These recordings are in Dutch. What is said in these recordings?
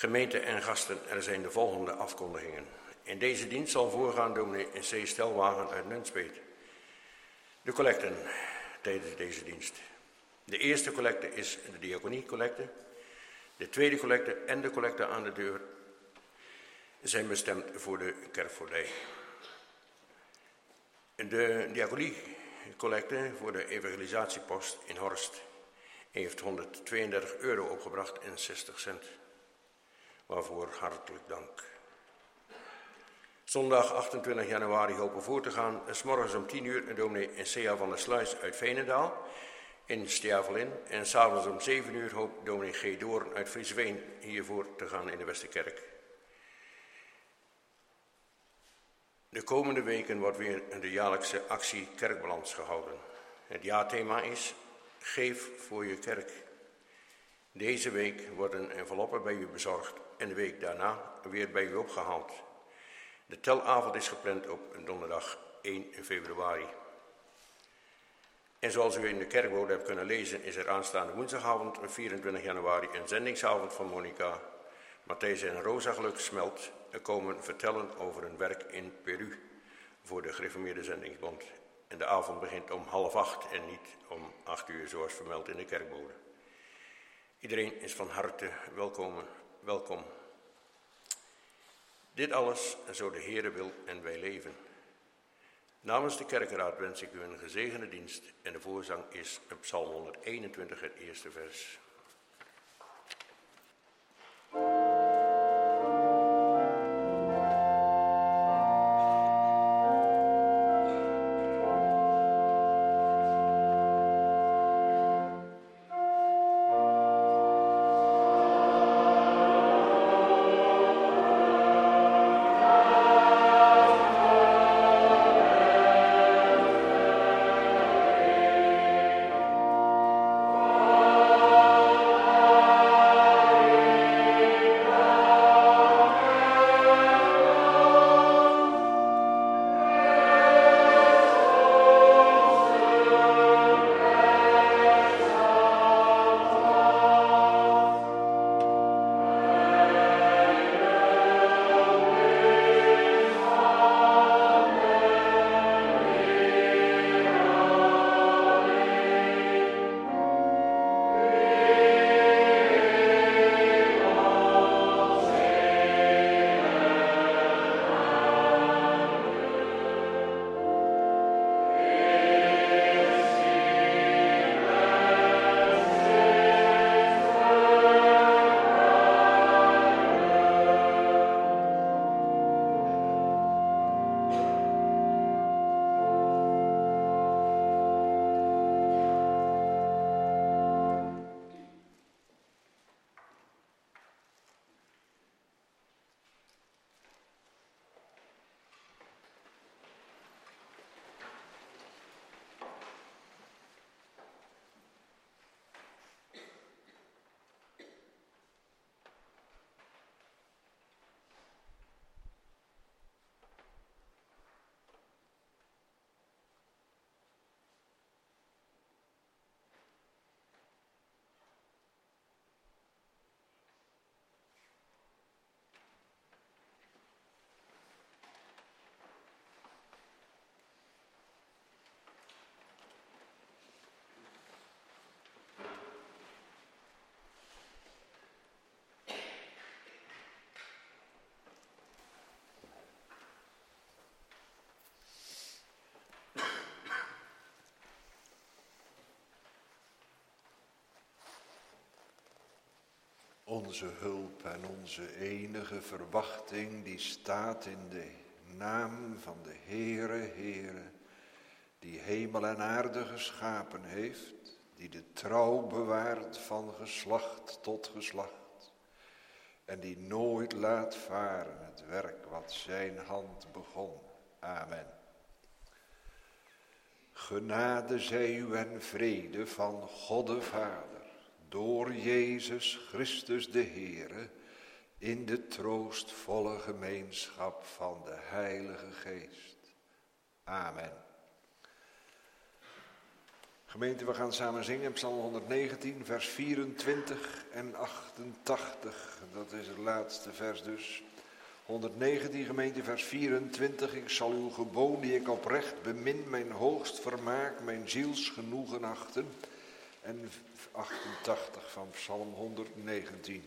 Gemeente en gasten, er zijn de volgende afkondigingen. In deze dienst zal voorgaan dominee C. Stelwagen uit Nunspeet. De collecten tijdens deze dienst. De eerste collecte is de diaconiecollecte. De tweede collecte en de collecte aan de deur zijn bestemd voor de kerkvoordij. De diaconiecollecte voor de evangelisatiepost in Horst heeft €132 opgebracht en 60 cent. Waarvoor hartelijk dank. Zondag 28 januari hopen voor te gaan. 's Morgens om 10 uur dominee C.A. van der Sluis uit Veenendaal in Stjavelin. En 's avonds om 7 uur hoopt dominee G. Doorn uit Friesveen hiervoor te gaan in de Westerkerk. De komende weken wordt weer de jaarlijkse actie Kerkbalans gehouden. Het jaarthema is Geef voor je kerk. Deze week worden enveloppen bij u bezorgd en de week daarna weer bij u opgehaald. De telavond is gepland op donderdag 1 februari. En zoals u in de kerkbode hebt kunnen lezen, is er aanstaande woensdagavond 24 januari een zendingsavond van Monica, Matthijs en Rosa Geluksmelt komen vertellen over hun werk in Peru voor de Gereformeerde Zendingsbond. En de avond begint om 7:30 en niet om 8 uur zoals vermeld in de kerkbode. Iedereen is van harte welkom. Dit alles, zo de Heere wil en wij leven. Namens de kerkraad wens ik u een gezegende dienst en de voorzang is op Psalm 121, het eerste vers. Onze hulp en onze enige verwachting, die staat in de naam van de Heere, die hemel en aarde geschapen heeft, die de trouw bewaart van geslacht tot geslacht, en die nooit laat varen het werk wat zijn hand begon. Amen. Genade zij u en vrede van God de Vader, door Jezus Christus de Heere, in de troostvolle gemeenschap van de Heilige Geest. Amen. Gemeente, we gaan samen zingen, Psalm 119, vers 24 en 88. Dat is het laatste vers dus. 119, gemeente, vers 24. Ik zal uw geboden die ik oprecht bemin, mijn hoogst vermaak, mijn zielsgenoegen achten. En 88 van Psalm 119.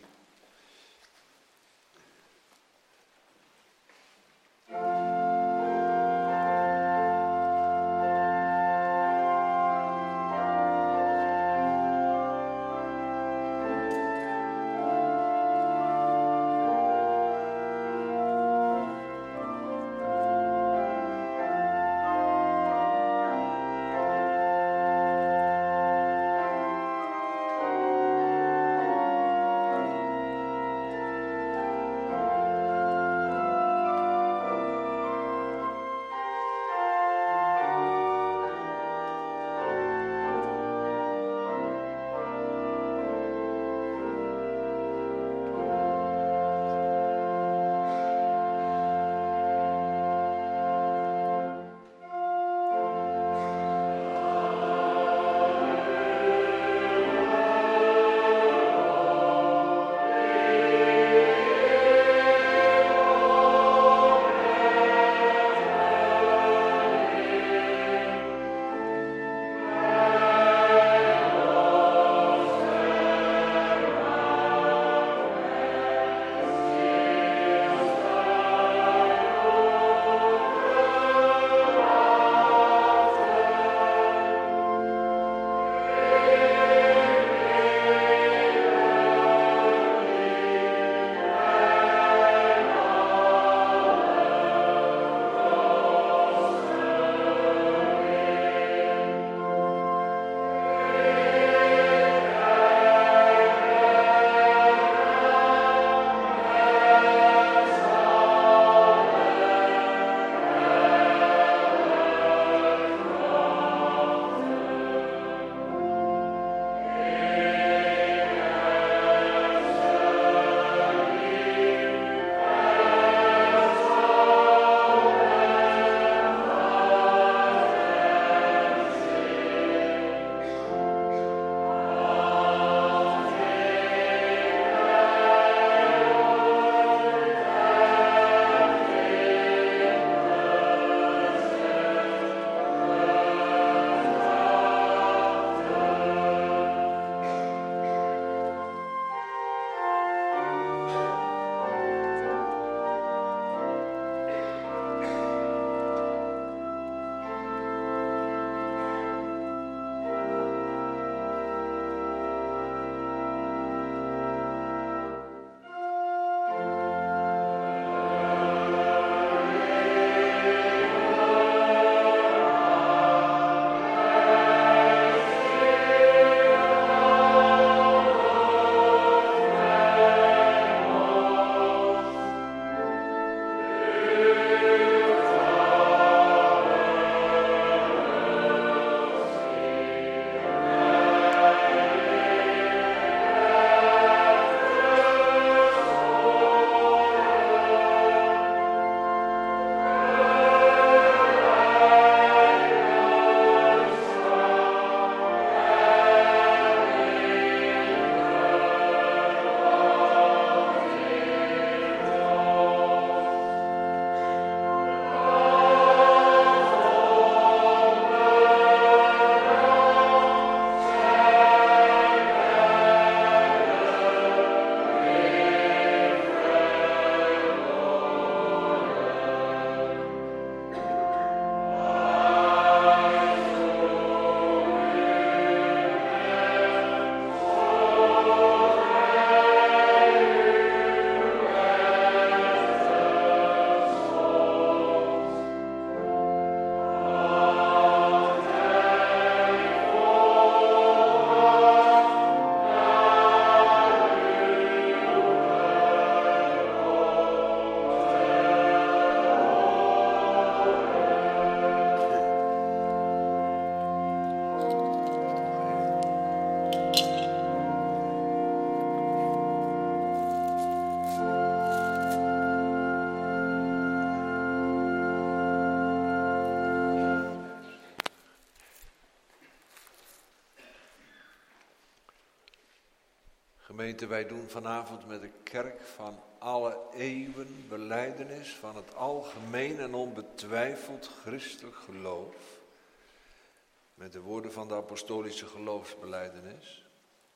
Gemeente, wij doen vanavond met de kerk van alle eeuwen belijdenis van het algemeen en onbetwijfeld christelijk geloof. Met de woorden van de apostolische geloofsbelijdenis.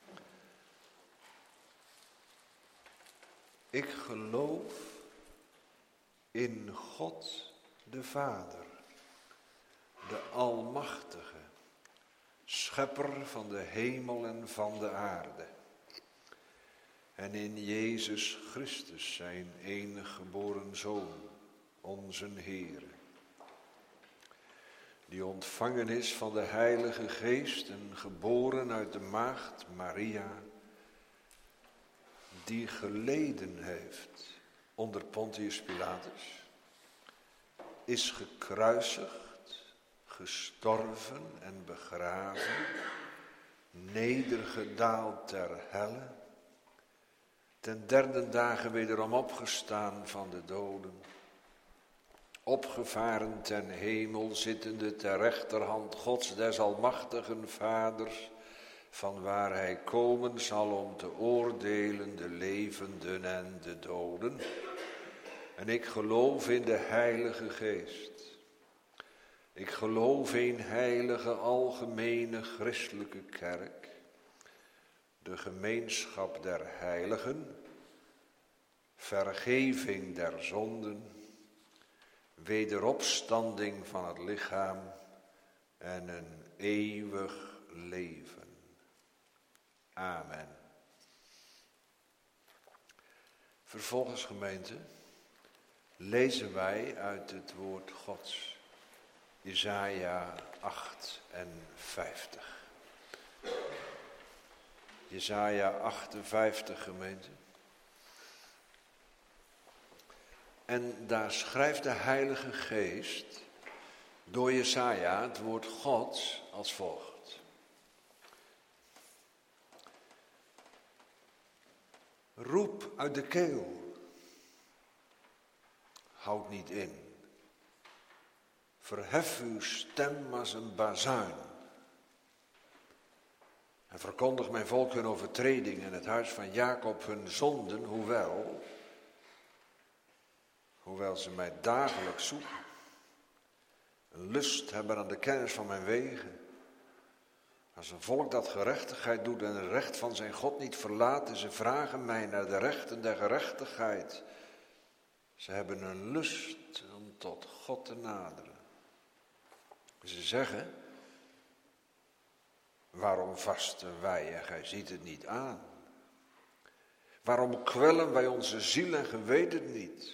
Ik geloof in God de Vader, de Almachtige, schepper van de hemel en van de aarde. En in Jezus Christus, zijn enige geboren Zoon, onze Heer, die ontvangen is van de Heilige Geest en geboren uit de maagd Maria, die geleden heeft onder Pontius Pilatus, is gekruisigd, gestorven en begraven, nedergedaald ter helle, ten derde dagen wederom opgestaan van de doden, opgevaren ten hemel, zittende ter rechterhand Gods des almachtigen Vaders, van waar hij komen zal om te oordelen de levenden en de doden. En ik geloof in de Heilige Geest. Ik geloof in heilige algemene christelijke kerk, de gemeenschap der heiligen, vergeving der zonden, wederopstanding van het lichaam en een eeuwig leven. Amen. Vervolgens, gemeente, lezen wij uit het woord Gods, Jesaja 58. Jesaja 58, gemeente. En daar schrijft de Heilige Geest door Jesaja het woord Gods als volgt. Roep uit de keel. Houd niet in. Verhef uw stem als een bazuin. En verkondig mijn volk hun overtreding en het huis van Jacob hun zonden, hoewel ze mij dagelijks zoeken. Een lust hebben aan de kennis van mijn wegen. Als een volk dat gerechtigheid doet en het recht van zijn God niet verlaat, en ze vragen mij naar de rechten der gerechtigheid. Ze hebben een lust om tot God te naderen. Ze zeggen, waarom vasten wij en gij ziet het niet aan? Waarom kwellen wij onze ziel en gij weet het niet?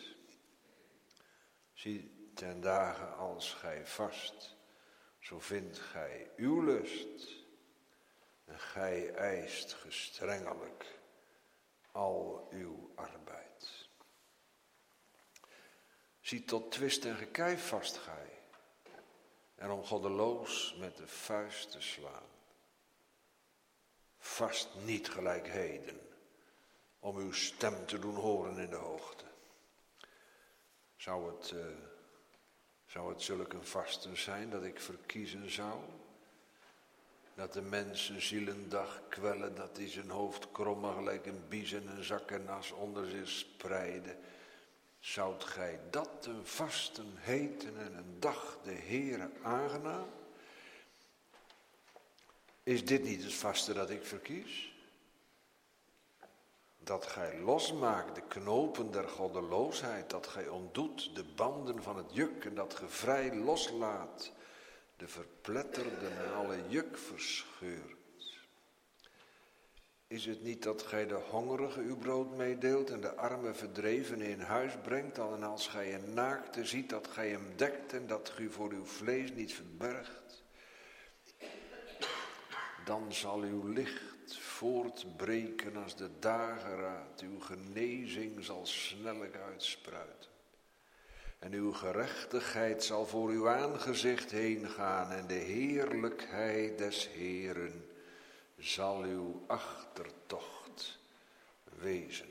Zie, ten dagen als gij vast, zo vindt gij uw lust. En gij eist gestrengelijk al uw arbeid. Zie, tot twist en gekijf vast gij, en om goddeloos met de vuist te slaan. Vast niet gelijk heden, om uw stem te doen horen in de hoogte. Zou het zulk een vasten zijn dat ik verkiezen zou? Dat de mensen zielendag kwellen, dat die zijn hoofd krommen gelijk een bies en een zak en as onder zich spreiden. Zoudt gij dat een vasten heten en een dag de Heere aangenaam? Is dit niet het vasten dat ik verkies? Dat gij losmaakt de knopen der goddeloosheid, dat gij ontdoet de banden van het juk en dat gij vrij loslaat de verpletterden en alle juk verscheurt. Is het niet dat gij de hongerige uw brood meedeelt en de arme verdrevenen in huis brengt, en als gij een naakte ziet, dat gij hem dekt en dat gij voor uw vlees niet verbergt? Dan zal uw licht voortbreken als de dageraad, uw genezing zal snellijk uitspruiten. En uw gerechtigheid zal voor uw aangezicht heen gaan en de heerlijkheid des Heeren zal uw achtertocht wezen.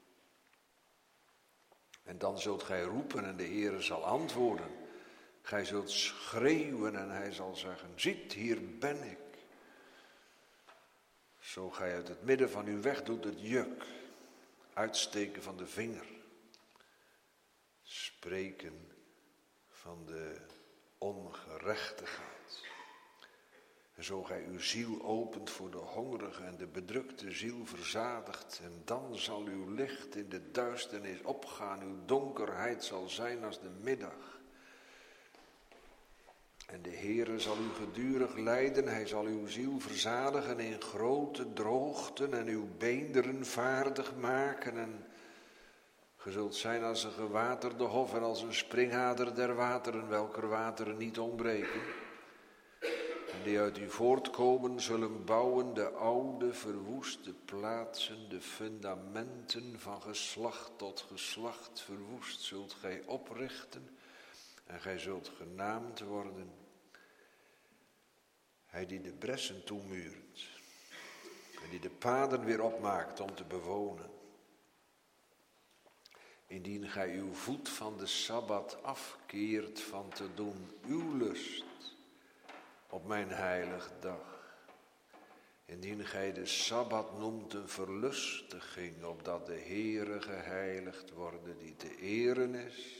En dan zult gij roepen en de Heere zal antwoorden. Gij zult schreeuwen en hij zal zeggen, ziet, hier ben ik. Zo gij uit het midden van u wegdoet het juk, uitsteken van de vinger, spreken van de ongerechtigheid. En zo gij uw ziel opent voor de hongerige en de bedrukte ziel verzadigt, en dan zal uw licht in de duisternis opgaan, uw donkerheid zal zijn als de middag. En de Heere zal u gedurig leiden, hij zal uw ziel verzadigen in grote droogten en uw beenderen vaardig maken. En ge zult zijn als een gewaterde hof en als een springader der wateren, welker wateren niet ontbreken. En die uit u voortkomen zullen bouwen de oude verwoeste plaatsen, de fundamenten van geslacht tot geslacht verwoest zult gij oprichten. En gij zult genaamd worden, hij die de bressen toemuurt en die de paden weer opmaakt om te bewonen. Indien gij uw voet van de Sabbat afkeert van te doen uw lust op mijn heilige dag. Indien gij de Sabbat noemt een verlustiging, opdat de Heere geheiligd worden die te eren is.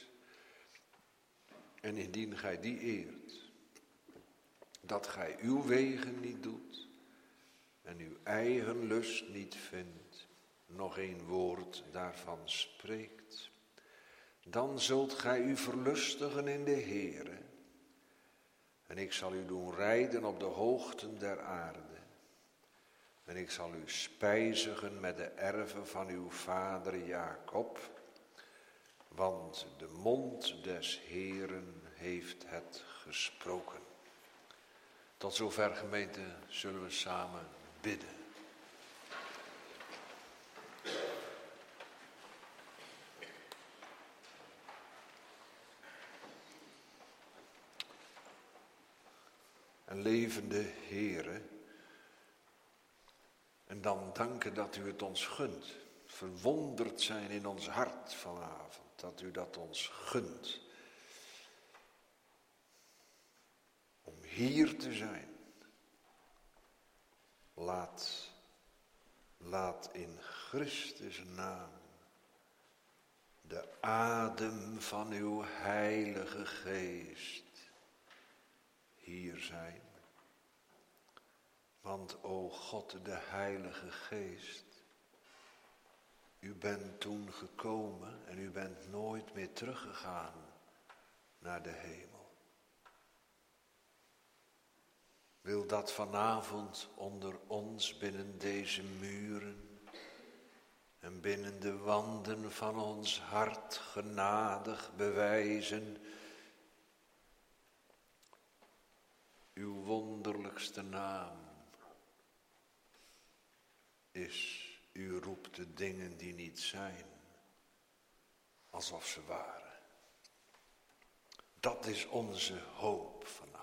En indien gij die eert, dat gij uw wegen niet doet en uw eigen lust niet vindt, nog een woord daarvan spreekt, dan zult gij u verlustigen in de Heere. En ik zal u doen rijden op de hoogten der aarde. En ik zal u spijzigen met de erven van uw vader Jacob. Want de mond des Heeren heeft het gesproken. Tot zover, gemeente, zullen we samen bidden. En levende Heere, en dan danken dat u het ons gunt. Verwonderd zijn in ons hart vanavond, dat u dat ons gunt. Om hier te zijn. Laat in Christus naam de adem van uw Heilige Geest hier zijn. Want, o God, de Heilige Geest, u bent toen gekomen en u bent nooit meer teruggegaan naar de hemel. Wil dat vanavond onder ons binnen deze muren en binnen de wanden van ons hart genadig bewijzen. Uw wonderlijkste naam is, u roept de dingen die niet zijn, alsof ze waren. Dat is onze hoop vanavond.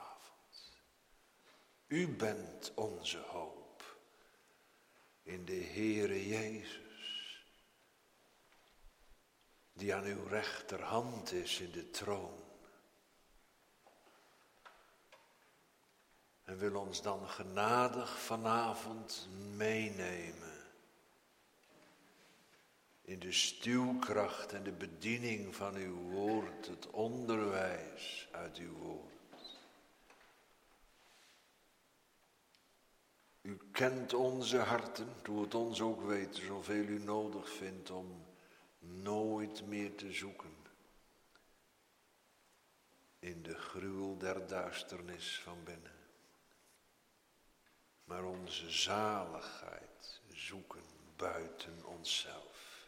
U bent onze hoop in de Heere Jezus, die aan uw rechterhand is in de troon. En wil ons dan genadig vanavond meenemen in de stuwkracht en de bediening van uw woord, het onderwijs uit uw woord. U kent onze harten, doe het ons ook weten, zoveel u nodig vindt om nooit meer te zoeken in de gruwel der duisternis van binnen. Maar onze zaligheid zoeken buiten onszelf.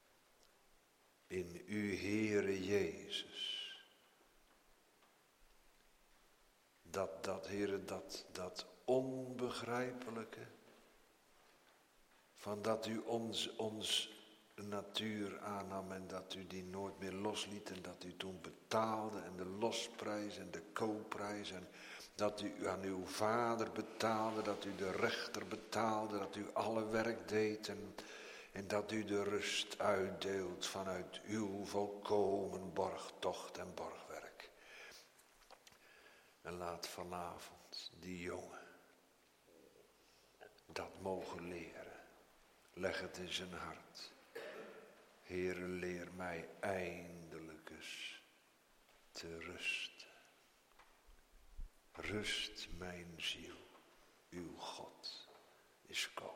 In u, Heere Jezus. Dat onbegrijpelijke, van dat u ons natuur aannam en dat u die nooit meer losliet en dat u toen betaalde en de losprijs en de koopprijs en dat u aan uw vader betaalde, dat u de rechter betaalde, dat u alle werk deed en dat u de rust uitdeelt vanuit uw volkomen borgtocht en borgwerk. En laat vanavond die jongen, dat mogen leren. Leg het in zijn hart. Heere, leer mij eindelijk eens te rusten. Rust mijn ziel, uw God is koning.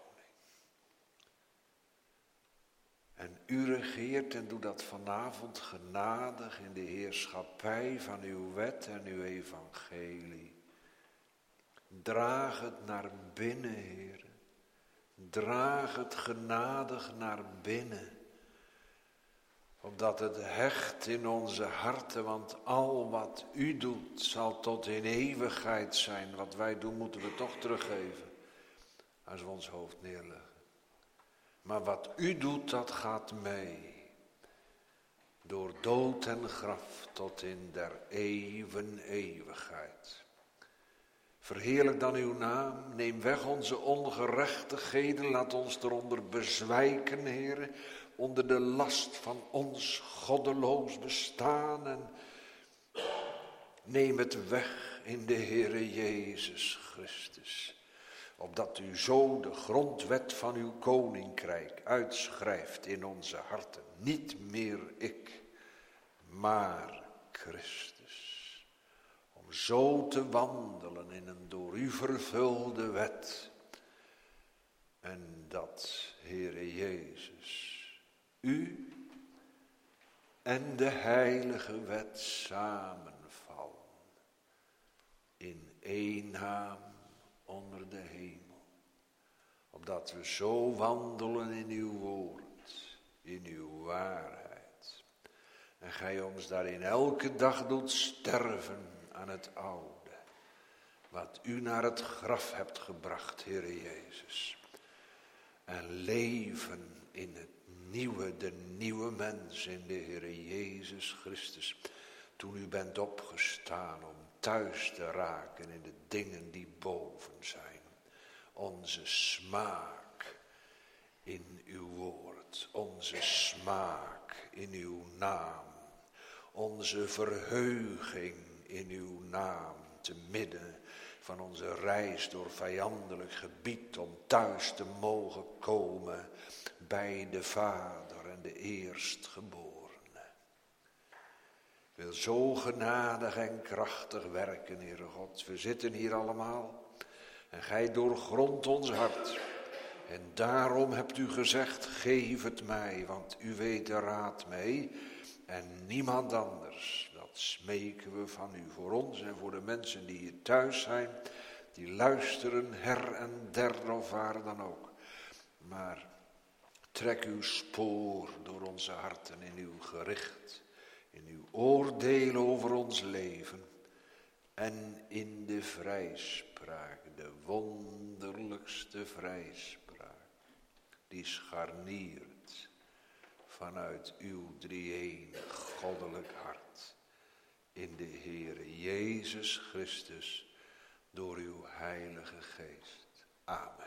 En u regeert en doet dat vanavond genadig in de heerschappij van uw wet en uw evangelie. Draag het naar binnen, Heer. Draag het genadig naar binnen. Opdat het hecht in onze harten, want al wat u doet zal tot in eeuwigheid zijn. Wat wij doen moeten we toch teruggeven als we ons hoofd neerleggen. Maar wat u doet, dat gaat mee. Door dood en graf tot in der eeuwen eeuwigheid. Verheerlijk dan uw naam, neem weg onze ongerechtigheden, laat ons eronder bezwijken, Heere, onder de last van ons goddeloos bestaan en neem het weg in de Heere Jezus Christus. Opdat u zo de grondwet van uw koninkrijk uitschrijft in onze harten. Niet meer ik, maar Christus. Om zo te wandelen in een door u vervulde wet. En dat, Heere Jezus, u en de heilige wet samenvallen. In één naam onder de hemel. Opdat we zo wandelen in uw woord, in uw waarheid. En gij ons daarin elke dag doet sterven aan het oude. Wat u naar het graf hebt gebracht, Heere Jezus. En leven in het nieuwe, de nieuwe mens in de Heere Jezus Christus. Toen u bent opgestaan om thuis te raken in de dingen die boven zijn. Onze smaak in uw woord, onze smaak in uw naam, onze verheuging in uw naam, te midden van onze reis door vijandelijk gebied om thuis te mogen komen bij de Vader en de eerstgeborene. Wil zo genadig en krachtig werken, Heere God. We zitten hier allemaal en gij doorgrondt ons hart. En daarom hebt u gezegd, geef het mij, want u weet de raad mee en niemand anders. Dat smeken we van u voor ons en voor de mensen die hier thuis zijn, die luisteren her en der of waar dan ook. Maar trek uw spoor door onze harten in uw gericht, in uw oordeel over ons leven en in de vrijspraak, de wonderlijkste vrijspraak, die scharniert vanuit uw drie-enig goddelijk hart in de Heere Jezus Christus door uw Heilige Geest. Amen.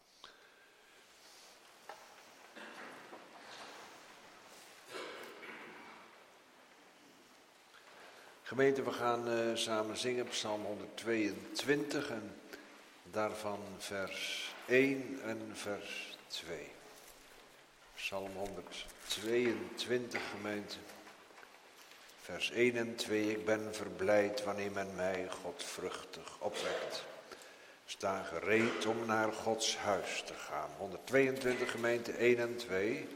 Gemeente, we gaan samen zingen Psalm 122 en daarvan vers 1 en vers 2. Psalm 122, gemeente. Vers 1 en 2. Ik ben verblijd wanneer men mij godvruchtig opwekt. Sta gereed om naar Gods huis te gaan. 122, gemeente, 1 en 2.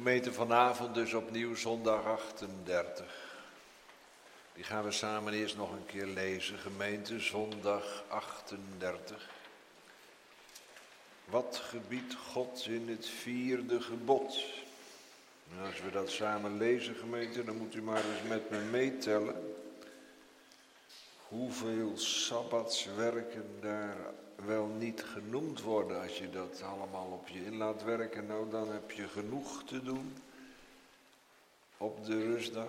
Gemeente, vanavond dus opnieuw zondag 38. Die gaan we samen eerst nog een keer lezen. Gemeente, zondag 38. Wat gebiedt God in het 4e gebod? En als we dat samen lezen, gemeente, dan moet u maar eens met me meetellen. Hoeveel sabbatswerken daar wel niet genoemd worden. Als je dat allemaal op je in laat werken, nou dan heb je genoeg te doen op de rustdag.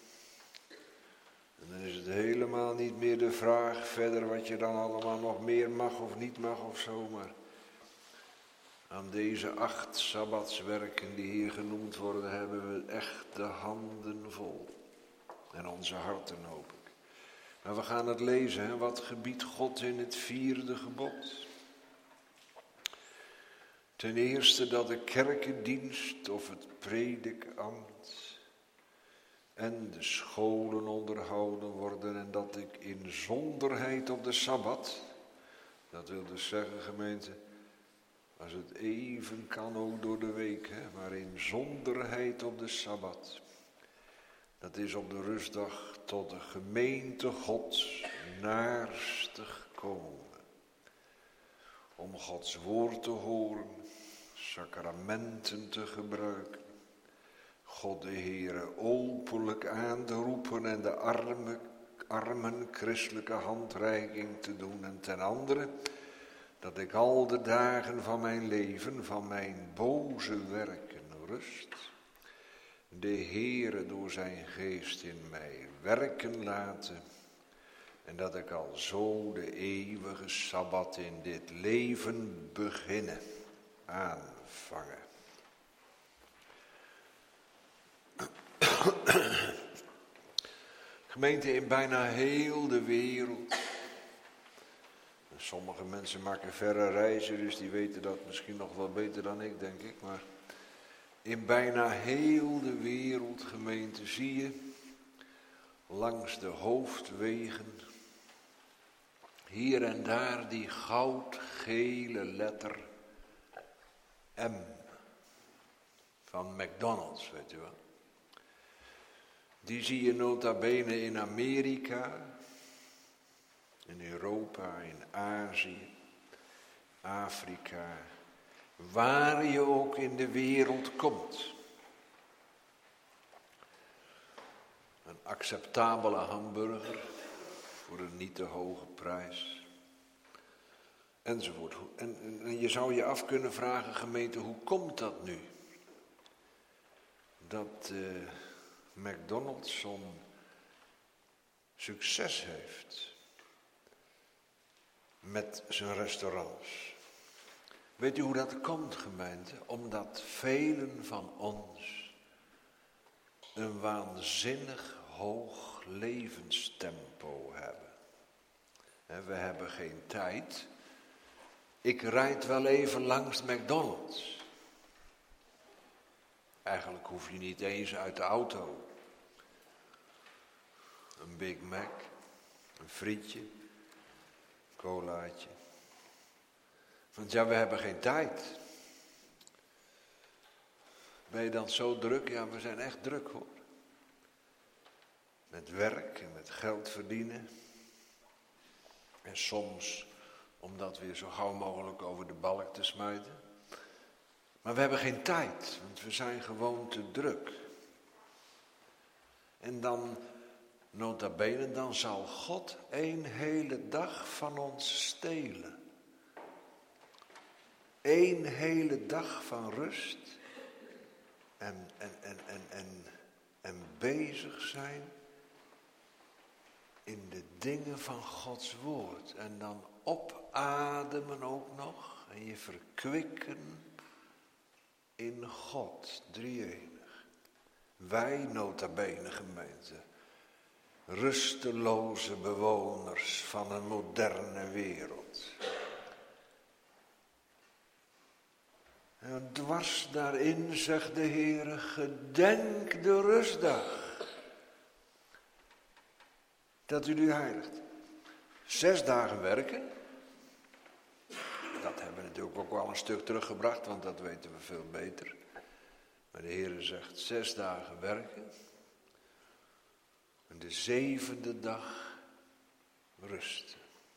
En dan is het helemaal niet meer de vraag verder wat je dan allemaal nog meer mag of niet mag of zo. Maar aan deze 8 sabbatswerken die hier genoemd worden, hebben we echt de handen vol. En onze harten, hoop ik. Maar we gaan het lezen, hè? Wat gebiedt God in het 4e gebod? Ten eerste dat de kerkendienst of het predikambt en de scholen onderhouden worden en dat ik in zonderheid op de Sabbat, dat wil dus zeggen, gemeente, als het even kan ook door de week, hè, maar in zonderheid op de Sabbat. Dat is op de rustdag tot de gemeente Gods naarstig komen. Om Gods woord te horen, sacramenten te gebruiken, God de Heere openlijk aan te roepen en de armen christelijke handreiking te doen. En ten andere, dat ik al de dagen van mijn leven, van mijn boze werken rust, de Heere door zijn geest in mij werken laten en dat ik al zo de eeuwige Sabbat in dit leven beginnen, aanvangen. Gemeente, in bijna heel de wereld. Sommige mensen maken verre reizen, dus die weten dat misschien nog wel beter dan ik, denk ik. Maar in bijna heel de wereld, gemeente, zie je langs de hoofdwegen hier en daar die goudgele letter M van McDonald's, weet u wel. Die zie je nota bene in Amerika, in Europa, in Azië, Afrika, waar je ook in de wereld komt. Een acceptabele hamburger voor een niet te hoge prijs. Enzovoort. En je zou je af kunnen vragen, gemeente, hoe komt dat nu? Dat McDonald's zo'n succes heeft met zijn restaurants. Weet u hoe dat komt, gemeente? Omdat velen van ons een waanzinnig hoog levenstempo hebben. We hebben geen tijd. Ik rijd wel even langs McDonald's. Eigenlijk hoef je niet eens uit de auto. Een Big Mac, een frietje, een colaatje. Want ja, we hebben geen tijd. Ben je dan zo druk? Ja, we zijn echt druk, hoor. Met werk en met geld verdienen. En soms om dat weer zo gauw mogelijk over de balk te smijten. Maar we hebben geen tijd, want we zijn gewoon te druk. En dan, nota bene, dan zal God een hele dag van ons stelen. Eén hele dag van rust en bezig zijn in de dingen van Gods woord. En dan opademen ook nog en je verkwikken in God, drie-enig. Wij, nota bene gemeente, rusteloze bewoners van een moderne wereld. En dwars daarin zegt de Heere, gedenk de rustdag, dat u die heiligt. 6 dagen werken, dat hebben we natuurlijk ook wel een stuk teruggebracht, want dat weten we veel beter. Maar de Heer zegt 6 dagen werken en de 7e dag rusten.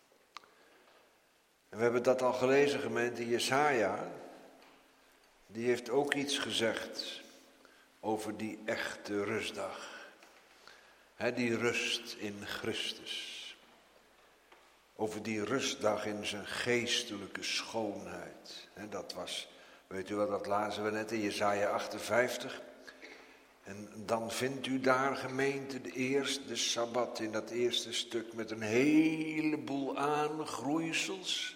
En we hebben dat al gelezen, gemeente. Jesaja, die heeft ook iets gezegd over die echte rustdag. Die rust in Christus. Over die rustdag in zijn geestelijke schoonheid. Dat was, weet u wat, dat lazen we net in Jesaja 58. En dan vindt u daar, gemeente, de Sabbat in dat eerste stuk met een heleboel aangroeisels.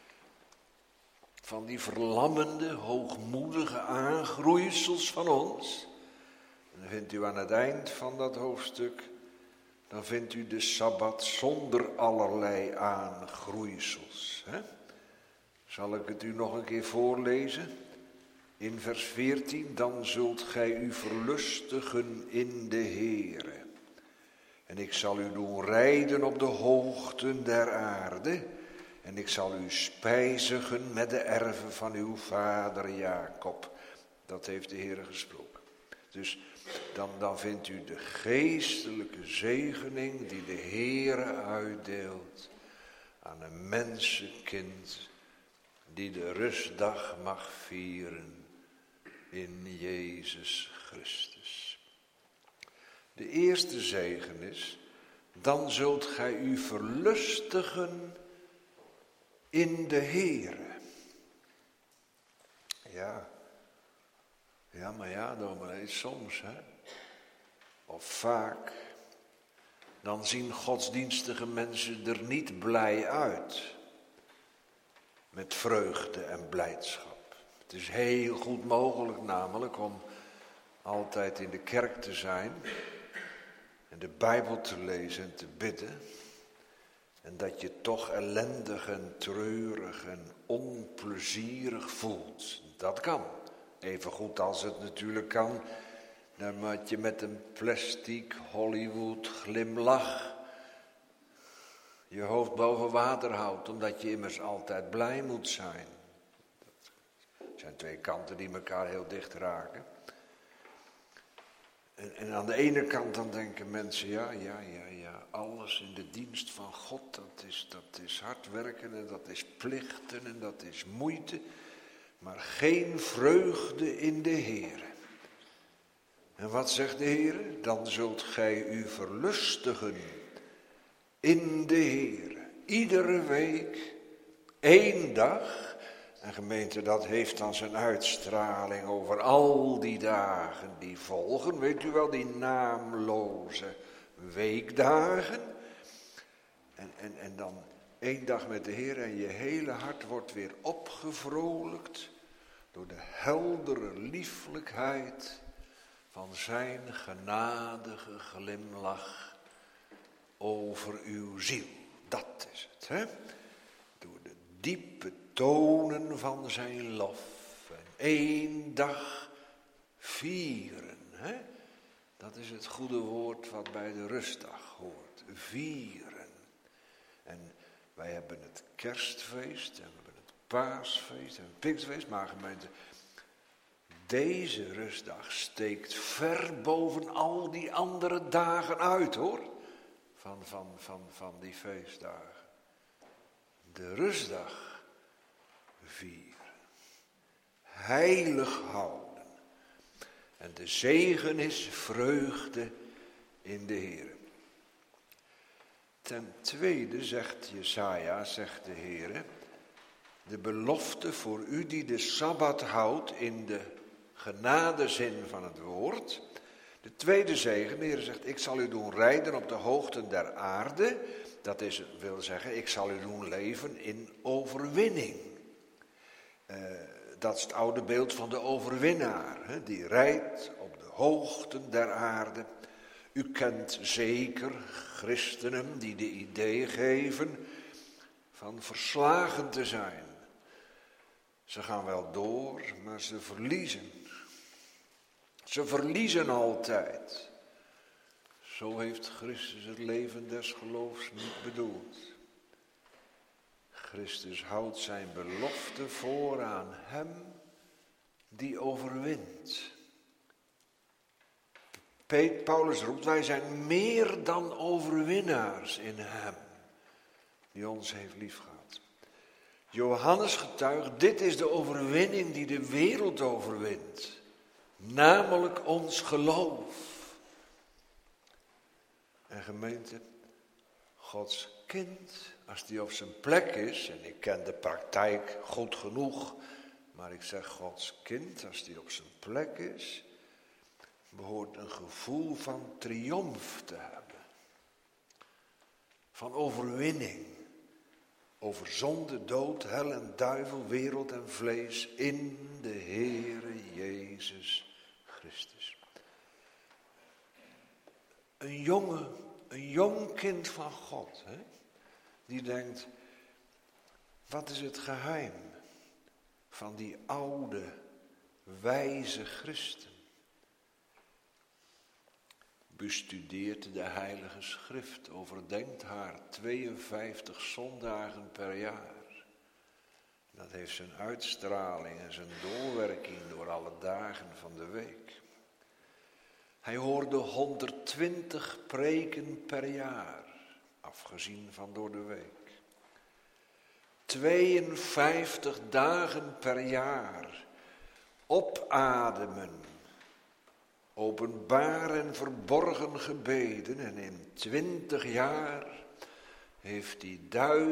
Van die verlammende, hoogmoedige aangroeisels van ons. En dan vindt u aan het eind van dat hoofdstuk, dan vindt u de Sabbat zonder allerlei aangroeisels. Zal ik het u nog een keer voorlezen? In vers 14, dan zult gij u verlustigen in de Heere. En ik zal u doen rijden op de hoogten der aarde. En ik zal u spijzigen met de erven van uw vader Jacob. Dat heeft de Heere gesproken. Dus dan vindt u de geestelijke zegening die de Heere uitdeelt aan een mensenkind die de rustdag mag vieren in Jezus Christus. De eerste zegen is, dan zult gij u verlustigen in de Heere. Ja, maar ja, dominee, soms, of vaak, dan zien godsdienstige mensen er niet blij uit. Met vreugde en blijdschap. Het is heel goed mogelijk namelijk om altijd in de kerk te zijn en de Bijbel te lezen en te bidden. En dat je toch ellendig en treurig en onplezierig voelt. Dat kan. Even goed als het natuurlijk kan, dat je met een plastic Hollywood glimlach je hoofd boven water houdt, omdat je immers altijd blij moet zijn. Het zijn 2 kanten die elkaar heel dicht raken. En aan de ene kant dan denken mensen, ja, alles in de dienst van God, dat is hard werken en dat is plichten en dat is moeite, maar geen vreugde in de Heere. En wat zegt de Heere? Dan zult gij u verlustigen in de Heere. Iedere week, 1 dag. En gemeente, dat heeft dan zijn uitstraling over al die dagen die volgen. Weet u wel, die naamloze weekdagen. En dan 1 dag met de Heer en je hele hart wordt weer opgevrolijkt door de heldere lieflijkheid van zijn genadige glimlach over uw ziel. Dat is het, Door de diepe tonen van zijn lof. En 1 dag vieren, Dat is het goede woord wat bij de rustdag hoort. Vieren. En wij hebben het kerstfeest en we hebben het paasfeest en het pinksterfeest. Maar gemeente, deze rustdag steekt ver boven al die andere dagen uit, hoor. Van die feestdagen. De rustdag vieren. Heilig houden. En de zegen is vreugde in de Heer. Ten tweede zegt Jesaja, zegt de Heer, de belofte voor u die de Sabbat houdt in de genadezin van het woord. De tweede zegen, de Heer zegt, ik zal u doen rijden op de hoogten der aarde. Dat wil zeggen, ik zal u doen leven in overwinning. Dat is het oude beeld van de overwinnaar. Die rijdt op de hoogten der aarde. U kent zeker christenen die de idee geven van verslagen te zijn. Ze gaan wel door, maar ze verliezen. Ze verliezen altijd. Zo heeft Christus het leven des geloofs niet bedoeld. Christus houdt zijn belofte voor aan hem die overwint. Paulus roept, wij zijn meer dan overwinnaars in hem, die ons heeft liefgehad. Johannes getuigt, dit is de overwinning die de wereld overwint, namelijk ons geloof. En gemeente, Gods kind, als die op zijn plek is, en ik ken de praktijk goed genoeg, maar ik zeg Gods kind, als die op zijn plek is, behoort een gevoel van triomf te hebben. Van overwinning over zonde, dood, hel en duivel, wereld en vlees in de Heere Jezus Christus. Een jong kind van God, hè, die denkt, wat is het geheim van die oude, wijze Christen? Bestudeert de Heilige Schrift, overdenkt haar 52 zondagen per jaar. Dat heeft zijn uitstraling en zijn doorwerking door alle dagen van de week. Hij hoorde 120 preken per jaar, afgezien van door de week. 52 dagen per jaar opademen, openbaar en verborgen gebeden. En in 20 jaar heeft hij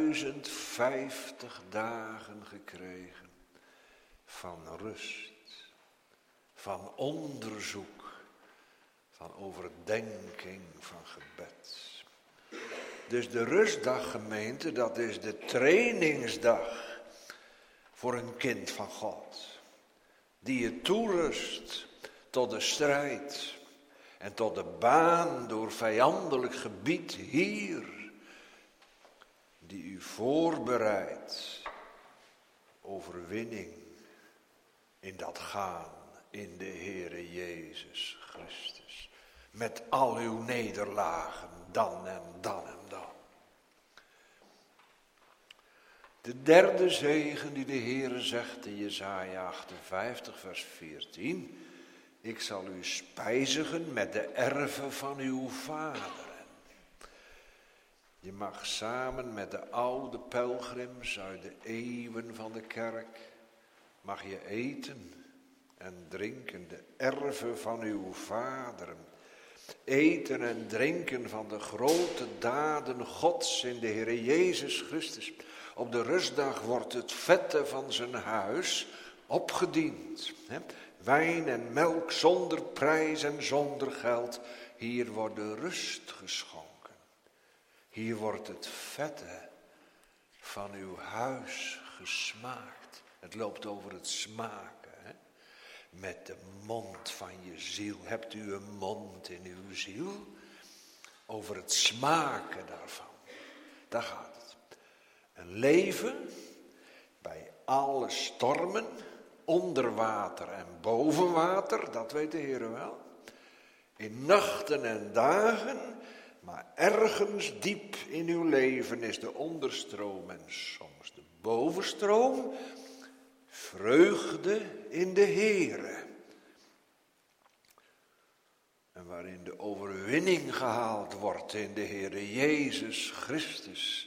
1050 dagen gekregen van rust, van onderzoek, van overdenking, van gebed. Dus de rustdag, gemeente, dat is de trainingsdag voor een kind van God. Die je toerust tot de strijd en tot de baan door vijandelijk gebied hier. Die u voorbereidt, overwinning in dat gaan in de Heere Jezus Christus. Met al uw nederlagen, dan en dan en dan. De derde zegen die de Heere zegt in Jesaja 58 vers 14. Ik zal u spijzigen met de erven van uw vaderen. Je mag samen met de oude pelgrims uit de eeuwen van de kerk, mag je eten en drinken de erven van uw vaderen. Eten en drinken van de grote daden Gods in de Heere Jezus Christus. Op de rustdag wordt het vette van zijn huis opgediend. Wijn en melk zonder prijs en zonder geld. Hier wordt de rust geschonken. Hier wordt het vette van uw huis gesmaakt. Het loopt over het smaken. Hè? Met de mond van je ziel. Hebt u een mond in uw ziel? Over het smaken daarvan. Daar gaat het. Een leven bij alle stormen, onder water en boven water, dat weet de Heer wel. In nachten en dagen, maar ergens diep in uw leven is de onderstroom en soms de bovenstroom. Vreugde in de Heere. En waarin de overwinning gehaald wordt in de Heere Jezus Christus.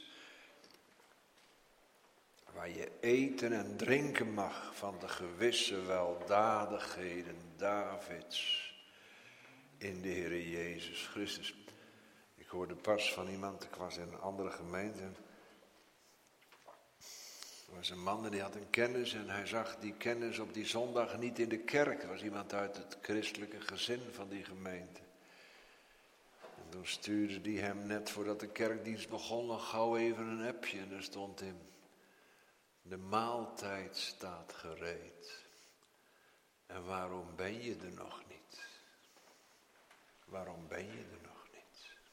Waar je eten en drinken mag van de gewisse weldadigheden Davids in de Heere Jezus Christus. Ik hoorde pas van iemand, ik was in een andere gemeente. Er was een man en die had een kennis en hij zag die kennis op die zondag niet in de kerk. Er was iemand uit het christelijke gezin van die gemeente. En toen stuurde die hem net voordat de kerkdienst begon nog gauw even een appje en daar stond in: de maaltijd staat gereed. En waarom ben je er nog niet? Waarom ben je er nog niet?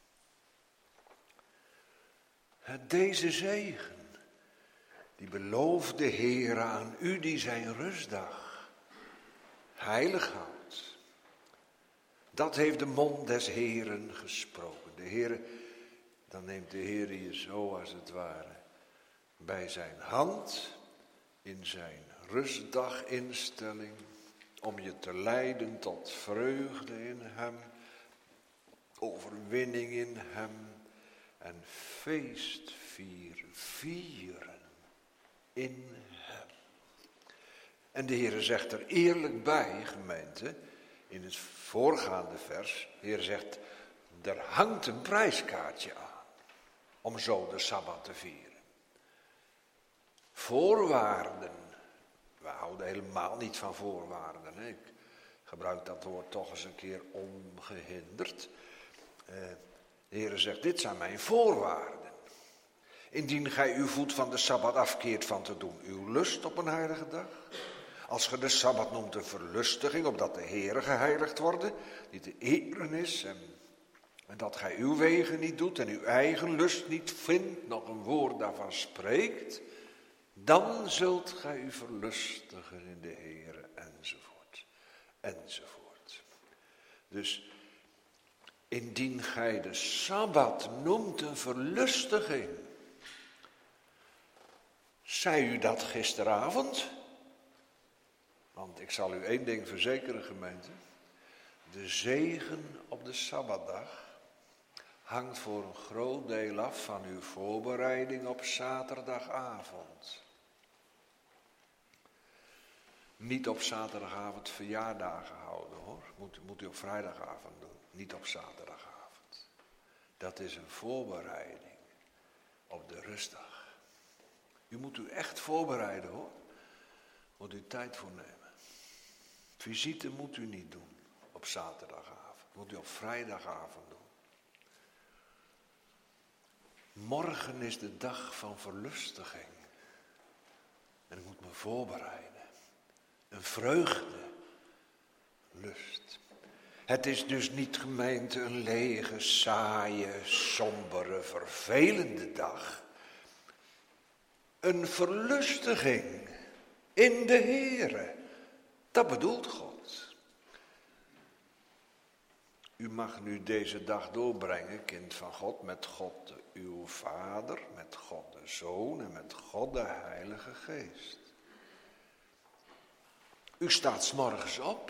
Deze zegen, die belooft de Heer aan u die zijn rustdag heilig houdt. Dat heeft de mond des Heeren gesproken. De Heer, dan neemt de Heer je zo als het ware bij zijn hand in zijn rustdaginstelling om je te leiden tot vreugde in hem, overwinning in hem en feest vieren in hem. En de Heer zegt er eerlijk bij, gemeente, in het voorgaande vers, de Heer zegt, er hangt een prijskaartje aan om zo de Sabbat te vieren. Voorwaarden. We houden helemaal niet van voorwaarden. Hè? Ik gebruik dat woord toch eens een keer ongehinderd. De Heer zegt, dit zijn mijn voorwaarden. Indien gij uw voet van de Sabbat afkeert van te doen uw lust op een heilige dag. Als ge de Sabbat noemt een verlustiging, opdat de Heere geheiligd worden, die te eren is. En dat gij uw wegen niet doet en uw eigen lust niet vindt, nog een woord daarvan spreekt. Dan zult gij u verlustigen in de Heere, enzovoort, enzovoort. Dus indien gij de Sabbat noemt een verlustiging, zei u dat gisteravond? Want ik zal u één ding verzekeren, gemeente. De zegen op de Sabbatdag hangt voor een groot deel af van uw voorbereiding op zaterdagavond. Niet op zaterdagavond verjaardagen houden hoor. Moet u op vrijdagavond doen. Niet op zaterdagavond. Dat is een voorbereiding op de rustdag. U moet u echt voorbereiden hoor. Moet u tijd voor nemen. Visite moet u niet doen op zaterdagavond. Moet u op vrijdagavond doen. Morgen is de dag van verlustiging. En ik moet me voorbereiden. Een vreugde, lust. Het is dus niet, gemeente, een lege, saaie, sombere, vervelende dag. Een verlustiging in de Heere. Dat bedoelt God. U mag nu deze dag doorbrengen, kind van God, met God uw Vader, met God de Zoon en met God de Heilige Geest. U staat 's morgens op.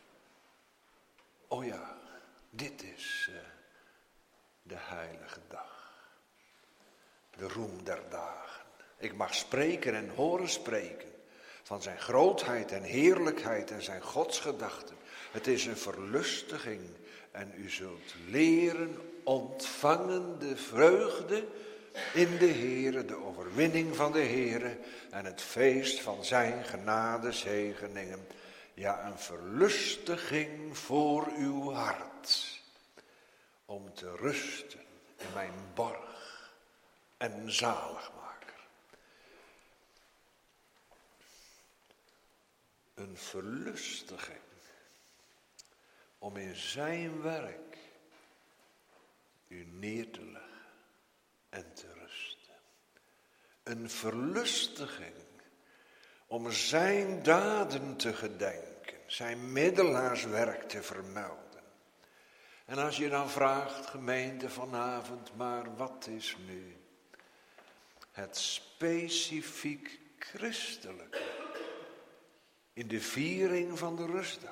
Oh ja, dit is de heilige dag. De roem der dagen. Ik mag spreken en horen spreken van zijn grootheid en heerlijkheid en zijn godsgedachten. Het is een verlustiging en u zult leren ontvangen de vreugde in de Heere, de overwinning van de Heere en het feest van zijn genadezegeningen. Ja, een verlustiging voor uw hart, om te rusten in mijn borg en zaligmaker. Een verlustiging om in zijn werk u neer te leggen en te rusten. Een verlustiging om zijn daden te gedenken, zijn middelaarswerk te vermelden. En als je dan vraagt, gemeente vanavond, maar wat is nu het specifiek christelijke in de viering van de rustdag?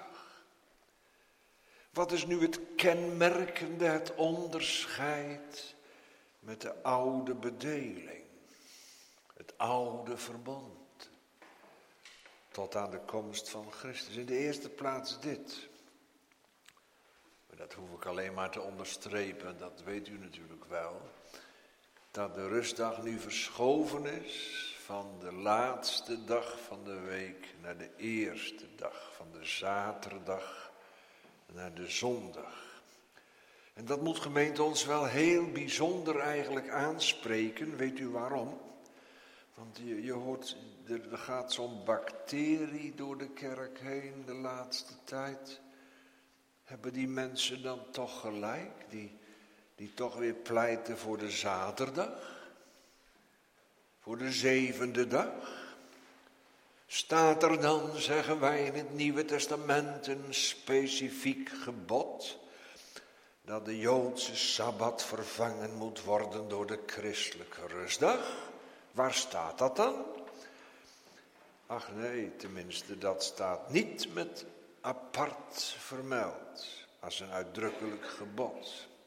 Wat is nu het kenmerkende, het onderscheid met de oude bedeling, het oude verbond, tot aan de komst van Christus? In de eerste plaats dit. Maar dat hoef ik alleen maar te onderstrepen, dat weet u natuurlijk wel, dat de rustdag nu verschoven is van de laatste dag van de week naar de eerste dag, van de zaterdag naar de zondag. En dat moet, gemeente, ons wel heel bijzonder eigenlijk aanspreken. Weet u waarom? Want je hoort, er gaat zo'n bacterie door de kerk heen de laatste tijd. Hebben die mensen dan toch gelijk? Die toch weer pleiten voor de zaterdag? Voor de 7e dag? Staat er dan, zeggen wij in het Nieuwe Testament, een specifiek gebod dat de Joodse Sabbat vervangen moet worden door de christelijke rustdag? Waar staat dat dan? Ach nee, tenminste, dat staat niet met apart vermeld als een uitdrukkelijk gebod.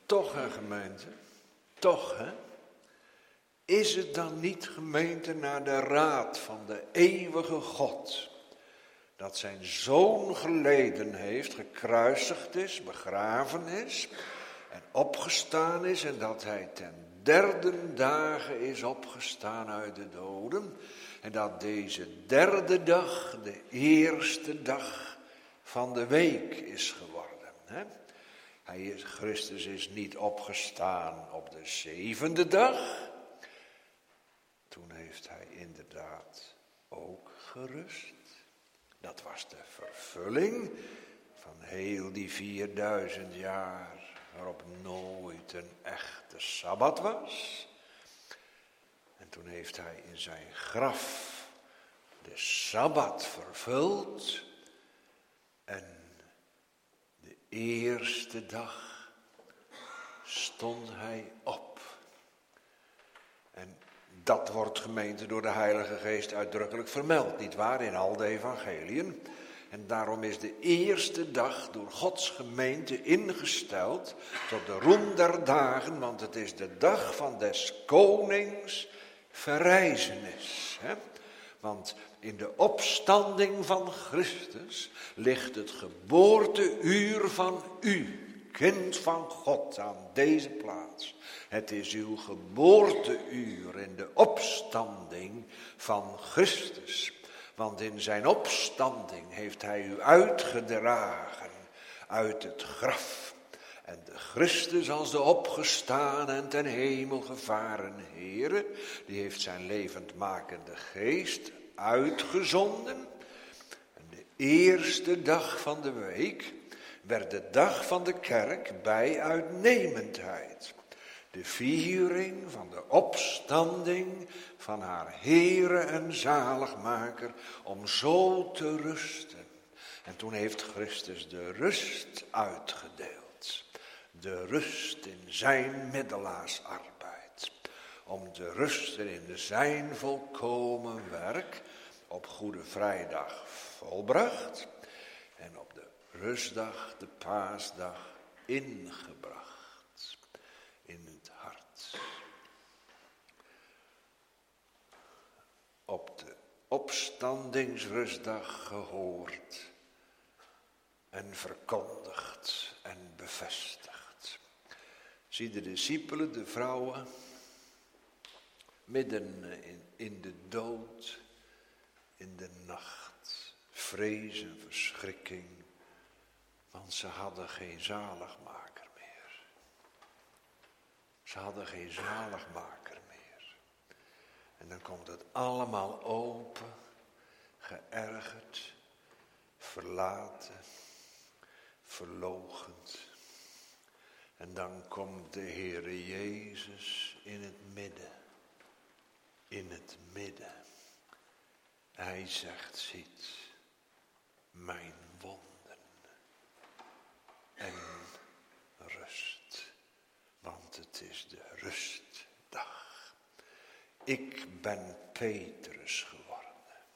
Toch hè gemeente, toch hè. Is het dan niet gemeente naar de raad van de eeuwige God, dat zijn zoon geleden heeft, gekruisigd is, begraven is en opgestaan is en dat hij ten derde dagen is opgestaan uit de doden en dat deze derde dag de eerste dag van de week is geworden. Hè? Christus is niet opgestaan op de zevende dag. Toen heeft hij inderdaad ook gerust. Dat was de vervulling van heel die 4000 jaar waarop nooit een echte Sabbat was. En toen heeft hij in zijn graf de Sabbat vervuld. En de eerste dag stond hij op. En dat wordt gemeente door de Heilige Geest uitdrukkelijk vermeld, nietwaar, in al de evangeliën. En daarom is de eerste dag door Gods gemeente ingesteld tot de roem der dagen, want het is de dag van des konings verrijzenis. Hè? Want in de opstanding van Christus ligt het geboorteuur van u, kind van God, aan deze plaats. Het is uw geboorteuur in de opstanding van Christus. Want in zijn opstanding heeft hij u uitgedragen uit het graf. En de Christus als de opgestaan en ten hemel gevaren Heere, die heeft zijn levendmakende geest uitgezonden. En de eerste dag van de week werd de dag van de kerk bij uitnemendheid. De viering van de opstanding van haar Heere en zaligmaker om zo te rusten. En toen heeft Christus de rust uitgedeeld. De rust in zijn middelaarsarbeid. Om te rusten in zijn volkomen werk op Goede Vrijdag volbracht. En op de rustdag, de paasdag, ingebracht. In het hart. Op de opstandingsrustdag gehoord en verkondigd en bevestigd. Zie de discipelen, de vrouwen, midden in de dood, in de nacht, vrees en verschrikking, want ze hadden geen zaligmaker meer. Ze hadden geen zaligmaker meer. En dan komt het allemaal open, geërgerd, verlaten, verloochend. En dan komt de Heere Jezus in het midden. In het midden. Hij zegt, ziet, mijn wonden en rust. Want het is de rustdag. Ik ben Petrus geworden.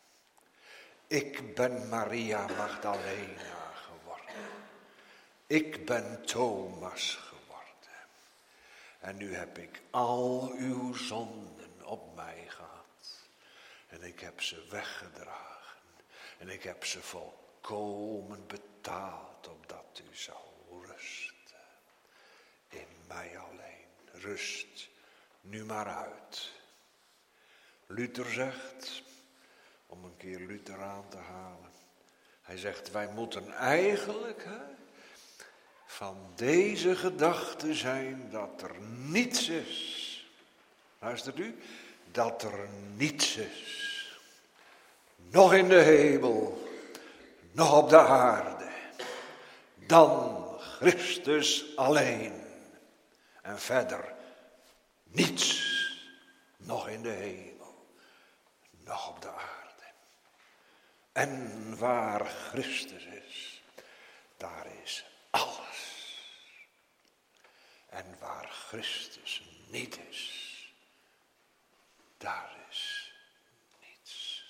Ik ben Maria Magdalena geworden. Ik ben Thomas geworden. En nu heb ik al uw zonden op mij gehad. En ik heb ze weggedragen. En ik heb ze volkomen betaald, opdat u zou rusten. In mij alleen. Rust nu maar uit. Luther zegt, om een keer Luther aan te halen. Hij zegt, wij moeten eigenlijk van deze gedachte zijn dat er niets is. Luistert u? Dat er niets is. Nog in de hemel, nog op de aarde. Dan Christus alleen. En verder niets. Nog in de hemel, nog op de aarde. En waar Christus is, daar is alles. En waar Christus niet is, daar is niets.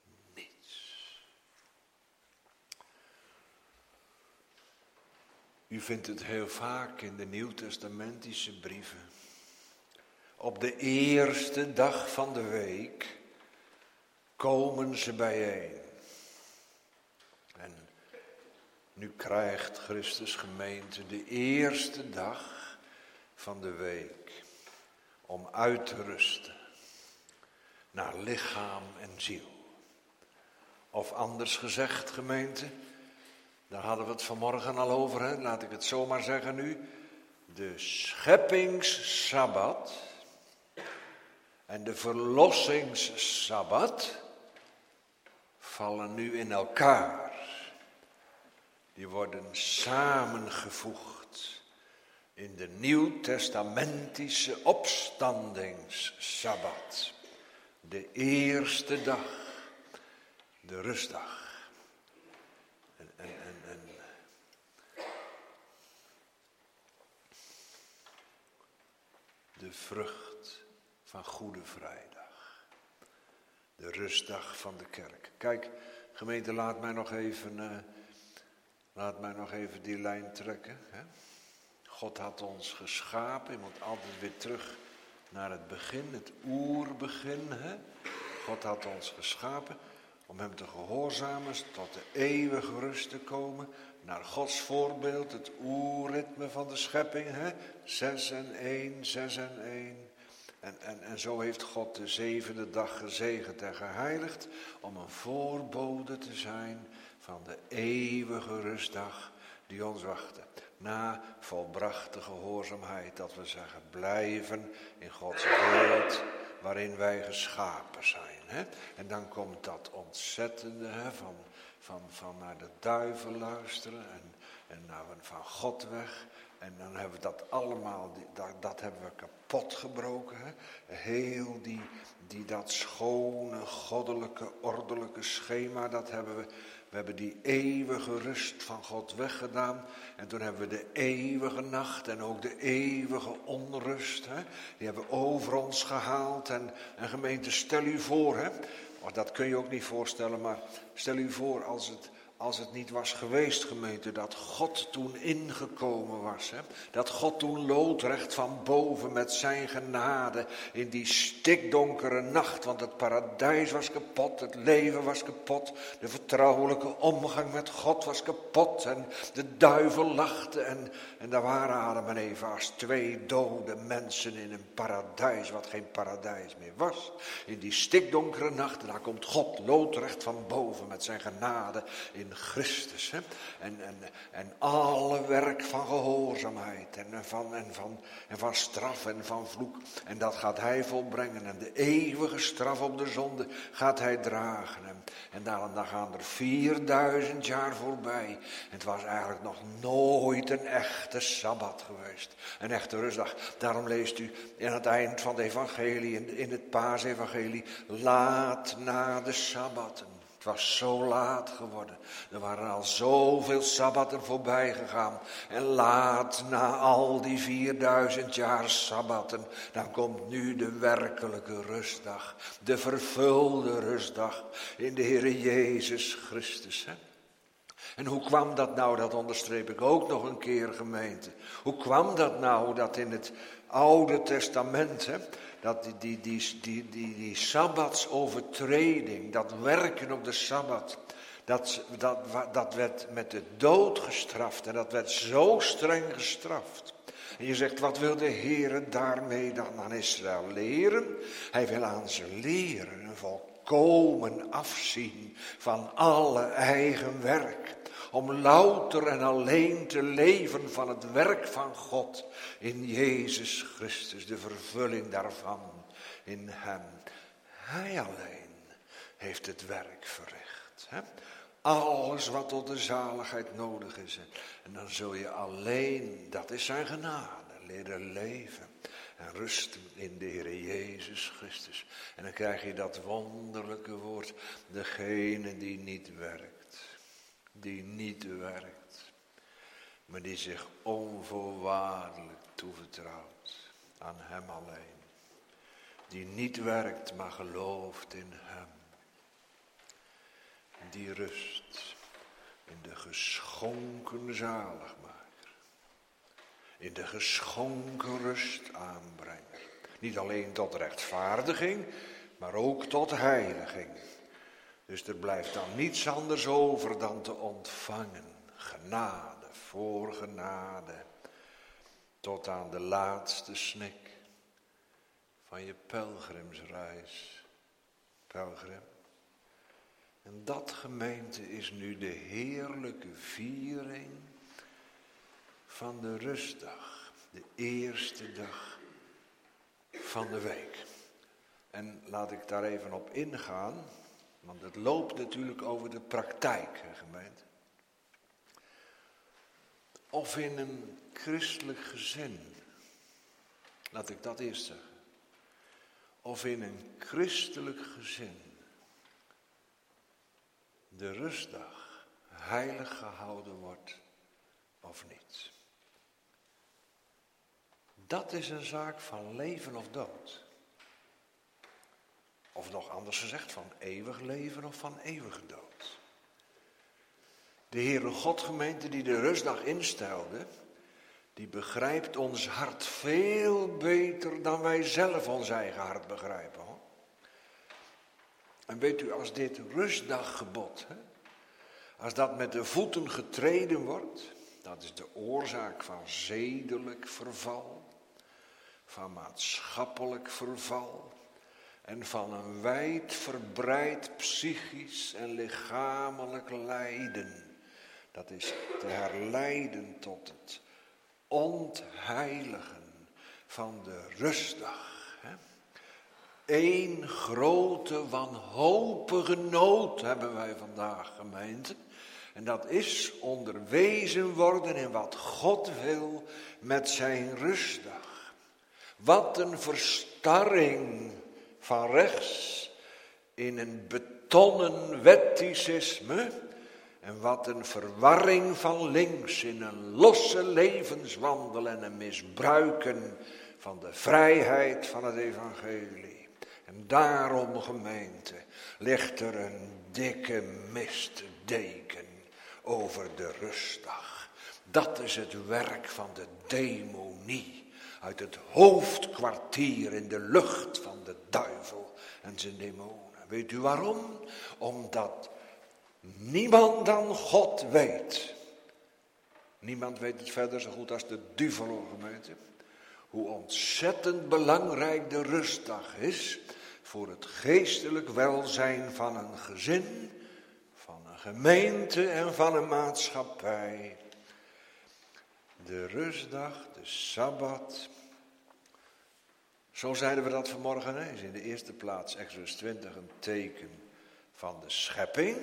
Niets. U vindt het heel vaak in de Nieuwtestamentische brieven. Op de eerste dag van de week komen ze bijeen. En nu krijgt Christus gemeente de eerste dag van de week om uit te rusten naar lichaam en ziel. Of anders gezegd, gemeente, daar hadden we het vanmorgen al over, hè? Laat ik het zomaar zeggen nu. De scheppingssabbat en de verlossingssabbat vallen nu in elkaar. Die worden samengevoegd in de nieuwtestamentische opstandingssabbat. De eerste dag, de rustdag. De vrucht van Goede Vrijdag. De rustdag van de kerk. Kijk, gemeente, laat mij nog even die lijn trekken. Hè? God had ons geschapen. Je moet altijd weer terug naar het begin, het oerbegin. Hè? God had ons geschapen om hem te gehoorzamen, tot de eeuwige rust te komen. Naar Gods voorbeeld, het oerritme van de schepping. Hè? 6 en 1, 6 en 1. En zo heeft God de zevende dag gezegend en geheiligd om een voorbode te zijn van de eeuwige rustdag die ons wachtte. Na volbrachte gehoorzaamheid, dat we zeggen, blijven in Gods beeld waarin wij geschapen zijn. Hè? En dan komt dat ontzettende van naar de duivel luisteren en naar van God weg. En dan hebben we dat allemaal, dat hebben we kapot gebroken. Hè? Heel dat schone, goddelijke, ordelijke schema, dat hebben we. We hebben die eeuwige rust van God weggedaan. En toen hebben we de eeuwige nacht en ook de eeuwige onrust. Hè? Die hebben we over ons gehaald. En gemeente, stel u voor, hè? Oh, dat kun je ook niet voorstellen, maar stel u voor als het niet was geweest, gemeente, dat God toen ingekomen was. Hè? Dat God toen loodrecht van boven met zijn genade in die stikdonkere nacht. Want het paradijs was kapot, het leven was kapot. De vertrouwelijke omgang met God was kapot. En de duivel lachte. En daar waren Adam en Eva als 2 dode mensen in een paradijs wat geen paradijs meer was. In die stikdonkere nacht, en daar komt God loodrecht van boven met zijn genade in Christus. Hè? En alle werk van gehoorzaamheid en van straf en van vloek. En dat gaat hij volbrengen. En de eeuwige straf op de zonde gaat hij dragen. En dan gaan er 4000 jaar voorbij. En het was eigenlijk nog nooit een echte Sabbat geweest. Een echte rustdag. Daarom leest u in het eind van het evangelie, in het paasevangelie, laat na de Sabbatten. Het was zo laat geworden. Er waren al zoveel sabbatten voorbij gegaan. En laat na al die 4000 jaar sabbatten, dan komt nu de werkelijke rustdag. De vervulde rustdag in de Heere Jezus Christus. Hè? En hoe kwam dat nou, dat onderstreep ik ook nog een keer, gemeente. Hoe kwam dat nou dat in het Oude Testament, hè, dat die sabbatsovertreding, dat werken op de sabbat, dat werd met de dood gestraft en dat werd zo streng gestraft. En je zegt, wat wil de Heer daarmee dan aan Israël leren? Hij wil aan ze leren een volkomen afzien van alle eigen werk. Om louter en alleen te leven van het werk van God in Jezus Christus, de vervulling daarvan in hem. Hij alleen heeft het werk verricht. Hè? Alles wat tot de zaligheid nodig is. En dan zul je alleen, dat is zijn genade, leren leven en rusten in de Heer Jezus Christus. En dan krijg je dat wonderlijke woord, degene die niet werkt. Die niet werkt, maar die zich onvoorwaardelijk toevertrouwt aan hem alleen. Die niet werkt, maar gelooft in hem. Die rust in de geschonken zaligmaker. in de geschonken rust aanbrengen. Niet alleen tot rechtvaardiging, maar ook tot heiliging. Dus er blijft dan niets anders over dan te ontvangen. Genade voor genade. Tot aan de laatste snik van je pelgrimsreis. Pelgrim. En dat, gemeente, is nu de heerlijke viering van de rustdag. De eerste dag van de week. En laat ik daar even op ingaan, want het loopt natuurlijk over de praktijk, gemeente. Of in een christelijk gezin, laat ik dat eerst zeggen. Of in een christelijk gezin de rustdag heilig gehouden wordt of niet. Dat is een zaak van leven of dood. Of nog anders gezegd, van eeuwig leven of van eeuwige dood. De Heere God, gemeente, die de rustdag instelde, die begrijpt ons hart veel beter dan wij zelf ons eigen hart begrijpen. Hoor. En weet u, als dit rustdaggebod, als dat met de voeten getreden wordt, dat is de oorzaak van zedelijk verval, van maatschappelijk verval en van een wijdverbreid psychisch en lichamelijk lijden. Dat is te herleiden tot het ontheiligen van de rustdag. Eén grote wanhopige nood hebben wij vandaag, gemeente. En dat is onderwezen worden in wat God wil met zijn rustdag. Wat een verstarring van rechts in een betonnen wetticisme. En wat een verwarring van links in een losse levenswandel en een misbruiken van de vrijheid van het evangelie. En daarom, gemeente, ligt er een dikke mistdeken over de rustdag. Dat is het werk van de demonie uit het hoofdkwartier in de lucht van de duivel en zijn demonen. Weet u waarom? Omdat niemand dan God weet. Niemand weet het verder zo goed als de duivel, gemeente. Hoe ontzettend belangrijk de rustdag is voor het geestelijk welzijn van een gezin, van een gemeente en van een maatschappij. De rustdag, de Sabbat. Zo zeiden we dat vanmorgen, is in de eerste plaats Exodus 20 een teken van de schepping.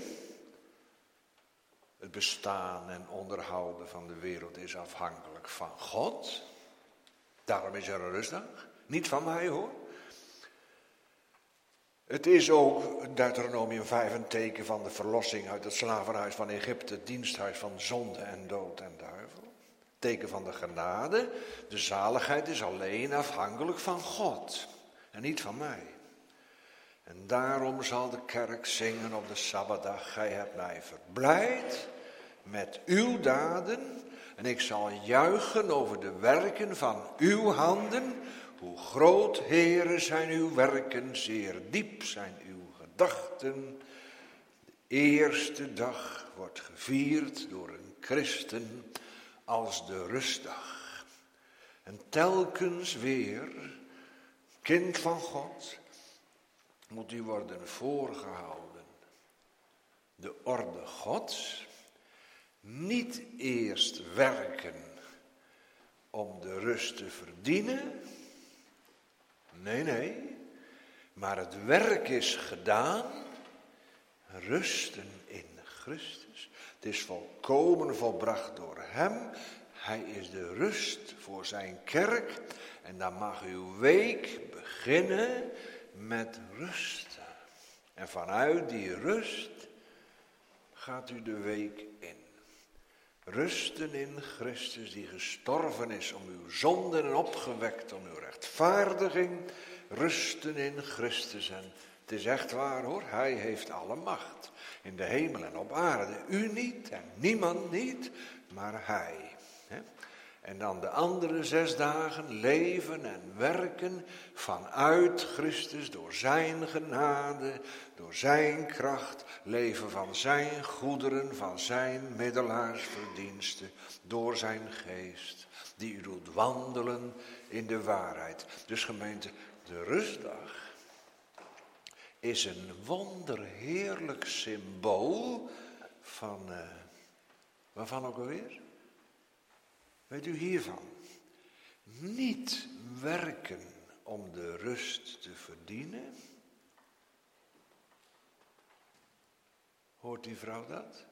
Het bestaan en onderhouden van de wereld is afhankelijk van God. Daarom is er een rustdag. Niet van mij, hoor. Het is ook Deuteronomium 5 een teken van de verlossing uit het slavenhuis van Egypte, het diensthuis van zonde en dood en duivel. Teken van de genade. De zaligheid is alleen afhankelijk van God en niet van mij. En daarom zal de kerk zingen op de Sabbatdag: Gij hebt mij verblijd met uw daden en ik zal juichen over de werken van uw handen. Hoe groot, Heere, zijn uw werken, zeer diep zijn uw gedachten. De eerste dag wordt gevierd door een christen als de rustdag. En telkens weer, kind van God, moet u worden voorgehouden. De orde Gods, niet eerst werken om de rust te verdienen. Nee, maar het werk is gedaan, rusten in Christus. Het is volkomen volbracht door hem. Hij is de rust voor zijn kerk. En dan mag uw week beginnen met rusten. En vanuit die rust gaat u de week in. Rusten in Christus die gestorven is om uw zonden en opgewekt om uw rechtvaardiging. Rusten in Christus. En het is echt waar, hoor, hij heeft alle macht. In de hemel en op aarde. U niet en niemand niet, maar hij. En dan de andere 6 dagen leven en werken vanuit Christus, door zijn genade, door zijn kracht, leven van zijn goederen, van zijn middelaarsverdiensten, door zijn geest, die u doet wandelen in de waarheid. Dus gemeente, de rustdag is een wonderheerlijk symbool van, waarvan ook alweer? Weet u hiervan? Niet werken om de rust te verdienen. Hoort die vrouw dat?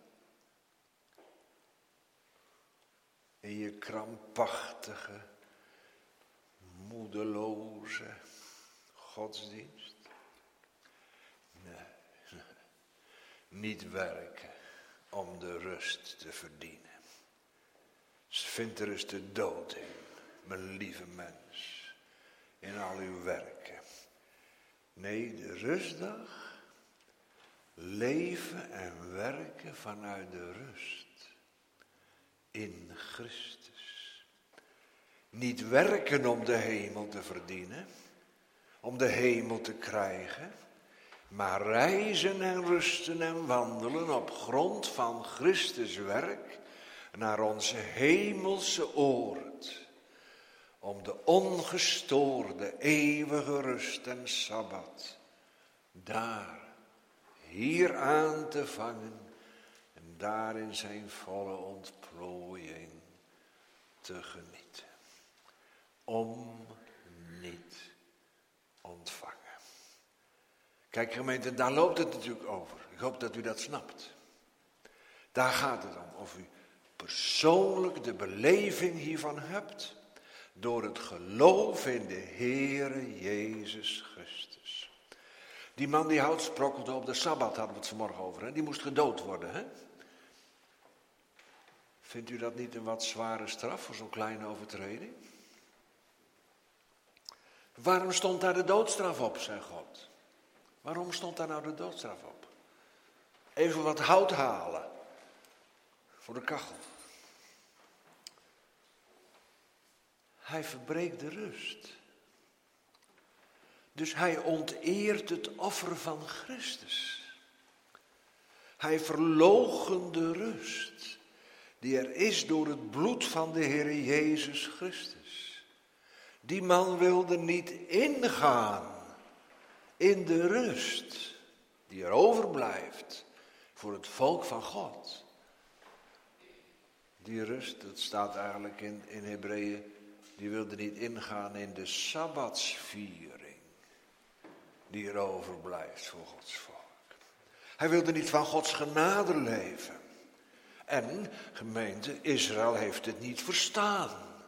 In je krampachtige, moedeloze godsdienst? Nee, niet werken om de rust te verdienen. Ze vindt er eens de dood in, mijn lieve mens, in al uw werken. Nee, de rustdag, leven en werken vanuit de rust in Christus. Niet werken om de hemel te verdienen, om de hemel te krijgen, maar reizen en rusten en wandelen op grond van Christus werk naar onze hemelse oord, om de ongestoorde eeuwige rust en sabbat daar, hier aan te vangen en daar in zijn volle ontplooiing te genieten. Om niet ontvangen. Kijk gemeente, daar loopt het natuurlijk over. Ik hoop dat u dat snapt. Daar gaat het om, of u persoonlijk de beleving hiervan hebt, door het geloof in de Heere Jezus Christus. Die man die hout sprokkelde op de Sabbat, hadden we het vanmorgen over, hè? Die moest gedood worden. Hè? Vindt u dat niet een wat zware straf voor zo'n kleine overtreding? Waarom stond daar de doodstraf op, zei God? Waarom stond daar nou de doodstraf op? Even wat hout halen voor de kachel. Hij verbreekt de rust. Dus hij onteert het offer van Christus. Hij verloochent de rust die er is door het bloed van de Heer Jezus Christus. Die man wilde niet ingaan in de rust die er overblijft voor het volk van God. Die rust, dat staat eigenlijk in Hebreeën, die wilde niet ingaan in de sabbatsviering die er overblijft voor Gods volk. Hij wilde niet van Gods genade leven. En, gemeente, Israël heeft het niet verstaan.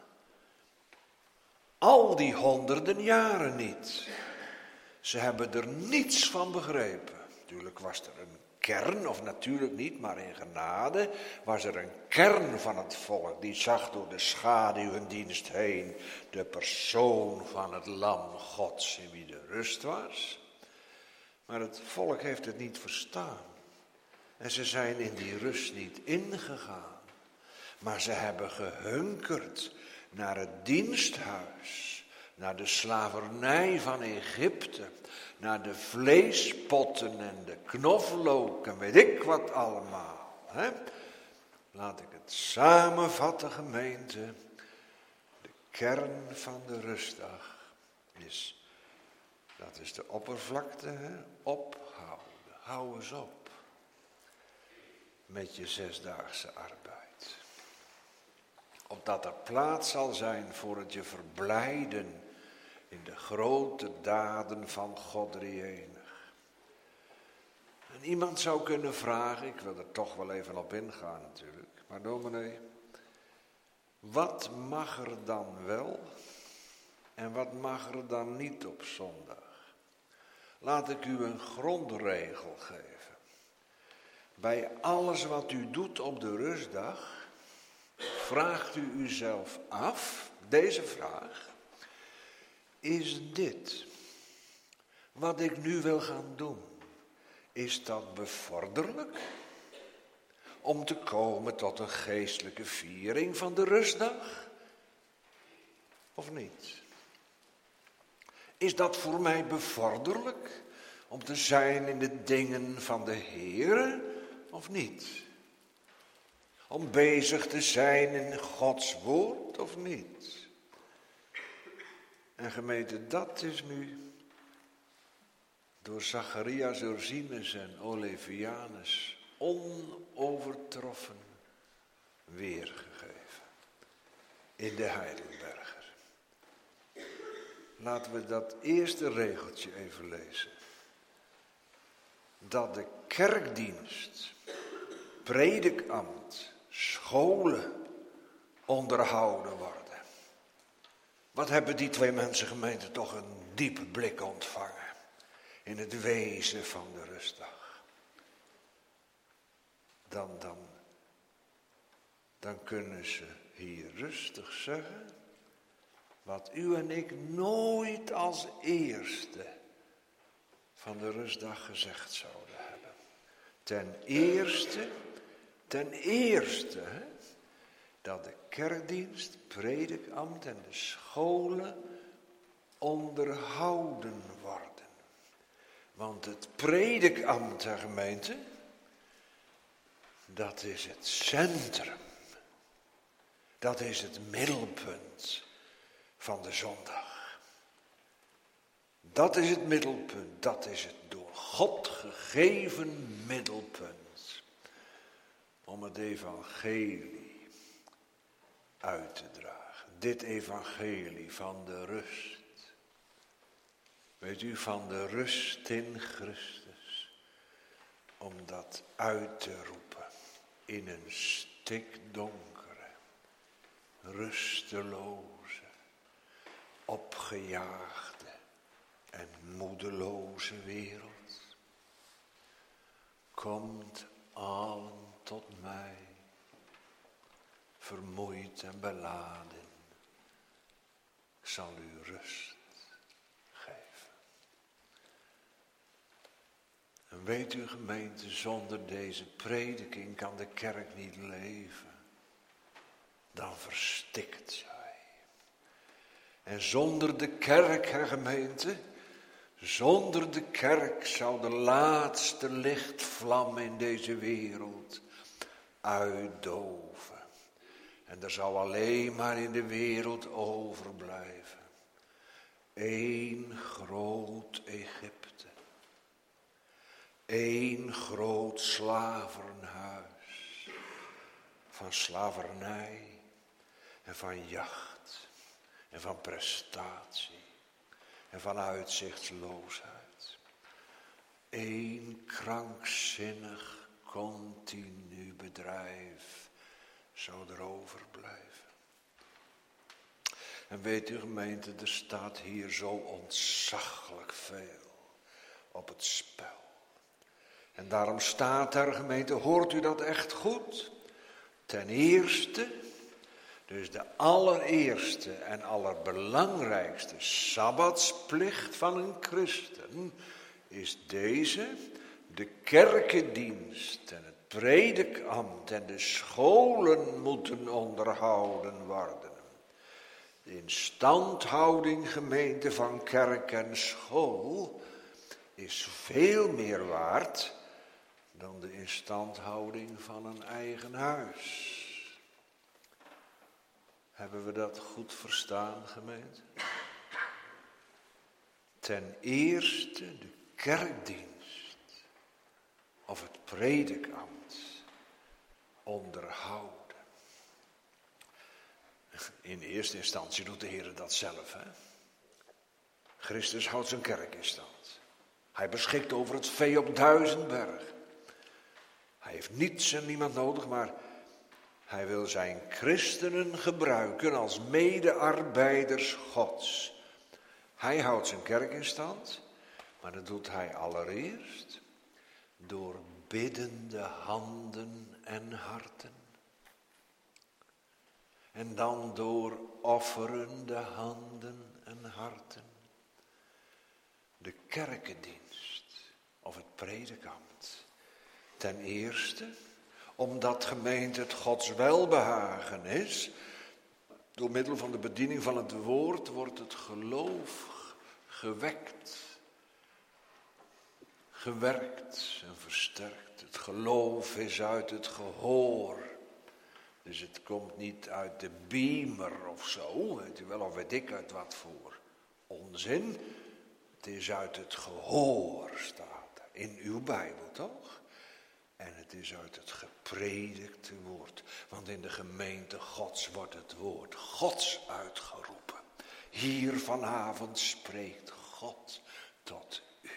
Al die honderden jaren niet. Ze hebben er niets van begrepen. Natuurlijk was er een kern, of natuurlijk niet, maar in genade was er een kern van het volk. Die zag door de schaduwendienst heen de persoon van het lam Gods in wie de rust was. Maar het volk heeft het niet verstaan. En ze zijn in die rust niet ingegaan. Maar ze hebben gehunkerd naar het diensthuis, naar de slavernij van Egypte, naar de vleespotten en de knoflook en weet ik wat allemaal. Hè? Laat ik het samenvatten, gemeente. De kern van de rustdag is, dat is de oppervlakte, hè? Ophouden. Hou eens op met je 6-daagse arbeid. Opdat er plaats zal zijn voor het je verblijden in de grote daden van God drie-enig. En iemand zou kunnen vragen, ik wil er toch wel even op ingaan natuurlijk, maar dominee, wat mag er dan wel en wat mag er dan niet op zondag? Laat ik u een grondregel geven. Bij alles wat u doet op de rustdag, vraagt u uzelf af, deze vraag, is dit wat ik nu wil gaan doen, is dat bevorderlijk om te komen tot een geestelijke viering van de rustdag? of niet? Is dat voor mij bevorderlijk om te zijn in de dingen van de Heere of niet? Om bezig te zijn in Gods woord of niet? En gemeente, dat is nu door Zacharias, Ursinus en Olevianus onovertroffen weergegeven in de Heidelberger. Laten we dat eerste regeltje even lezen. Dat de kerkdienst, predikambt, scholen onderhouden worden. Wat hebben die twee mensen gemeente toch een diepe blik ontvangen in het wezen van de rustdag. Dan kunnen ze hier rustig zeggen wat u en ik nooit als eerste van de rustdag gezegd zouden hebben. Ten eerste, dat de kerkdienst, predikambt en de scholen onderhouden worden. Want het predikambt, gemeente, dat is het centrum. Dat is het middelpunt van de zondag. Dat is het middelpunt, dat is het door God gegeven middelpunt. Om het evangelie uit te dragen. Dit evangelie van de rust. Weet u, van de rust in Christus. Om dat uit te roepen in een stikdonkere, rusteloze, opgejaagde en moedeloze wereld. Komt allen tot mij, vermoeid en beladen. Ik zal u rust geven. En weet u, gemeente, zonder deze prediking kan de kerk niet leven. Dan verstikt zij. En zonder de kerk, gemeente, zonder de kerk zou de laatste lichtvlam in deze wereld uitdoven. En er zou alleen maar in de wereld overblijven één groot Egypte. Eén groot slavenhuis. Van slavernij en van jacht en van prestatie en van uitzichtsloosheid. Eén krankzinnig, continu bedrijf zou er overblijven. En weet u, gemeente, er staat hier zo ontzaglijk veel op het spel. En daarom staat er, gemeente, hoort u dat echt goed? Ten eerste, dus de allereerste en allerbelangrijkste sabbatsplicht van een christen is deze: de kerkendienst en het predikambt en de scholen moeten onderhouden worden. De instandhouding, gemeente, van kerk en school is veel meer waard dan de instandhouding van een eigen huis. Hebben we dat goed verstaan, gemeente? Ten eerste de kerkdienst of het predikambt onderhouden. In eerste instantie doet de Heer dat zelf, hè? Christus houdt zijn kerk in stand. Hij beschikt over het vee op 1000 bergen. Hij heeft niets en niemand nodig, maar hij wil zijn christenen gebruiken als medearbeiders Gods. Hij houdt zijn kerk in stand, maar dat doet hij allereerst door biddende handen en harten. En dan door offerende handen en harten. De kerkendienst of het predikambt. Ten eerste, omdat, gemeente, het Gods welbehagen is Door middel van de bediening van het woord wordt het geloof gewekt, gewerkt en versterkt. Het geloof is uit het gehoor. Dus het komt niet uit de beamer of zo, weet u wel, of weet ik uit wat voor onzin. Het is uit het gehoor, staat er, in uw Bijbel toch? En het is uit het gepredikte woord. Want in de gemeente Gods wordt het woord Gods uitgeroepen. Hier vanavond spreekt God tot u.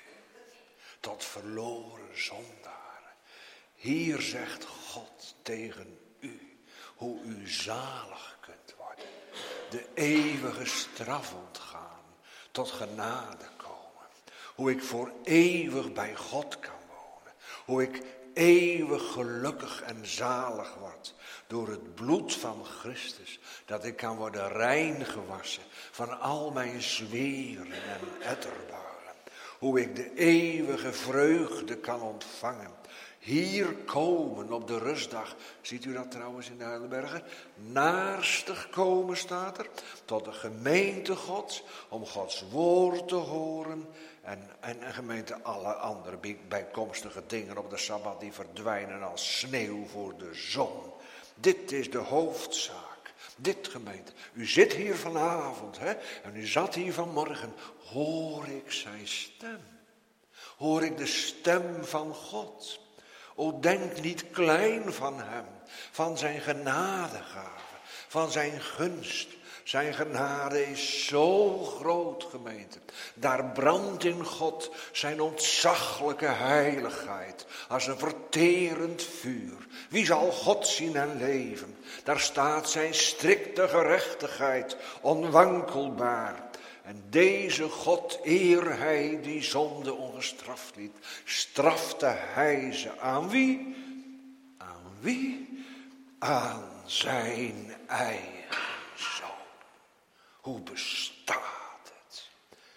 Tot verloren zondaren. Hier zegt God tegen u hoe u zalig kunt worden. De eeuwige straf ontgaan. Tot genade komen. Hoe ik voor eeuwig bij God kan wonen. Hoe ik eeuwig gelukkig en zalig word door het bloed van Christus. Dat ik kan worden rein gewassen van al mijn zweren en etterbuilen. Hoe ik de eeuwige vreugde kan ontvangen. Hier komen op de rustdag, ziet u dat trouwens in de Heidelbergen? Naarstig komen staat er, tot de gemeente Gods, om Gods woord te horen. En gemeente, alle andere bijkomstige dingen op de Sabbat die verdwijnen als sneeuw voor de zon. Dit is de hoofdzaak. Dit gemeente. U zit hier vanavond, hè? En u zat hier vanmorgen. Hoor ik zijn stem? Hoor ik de stem van God? O, denk niet klein van hem, van zijn genadegave, van zijn gunst. Zijn genade is zo groot, gemeente. Daar brandt in God zijn ontzaglijke heiligheid als een verterend vuur. Wie zal God zien en leven? Daar staat zijn strikte gerechtigheid, onwankelbaar. En deze God, eer hij die zonde ongestraft liet, strafte hij ze aan wie? Aan wie? Aan zijn eigen zoon. Hoe bestaat het?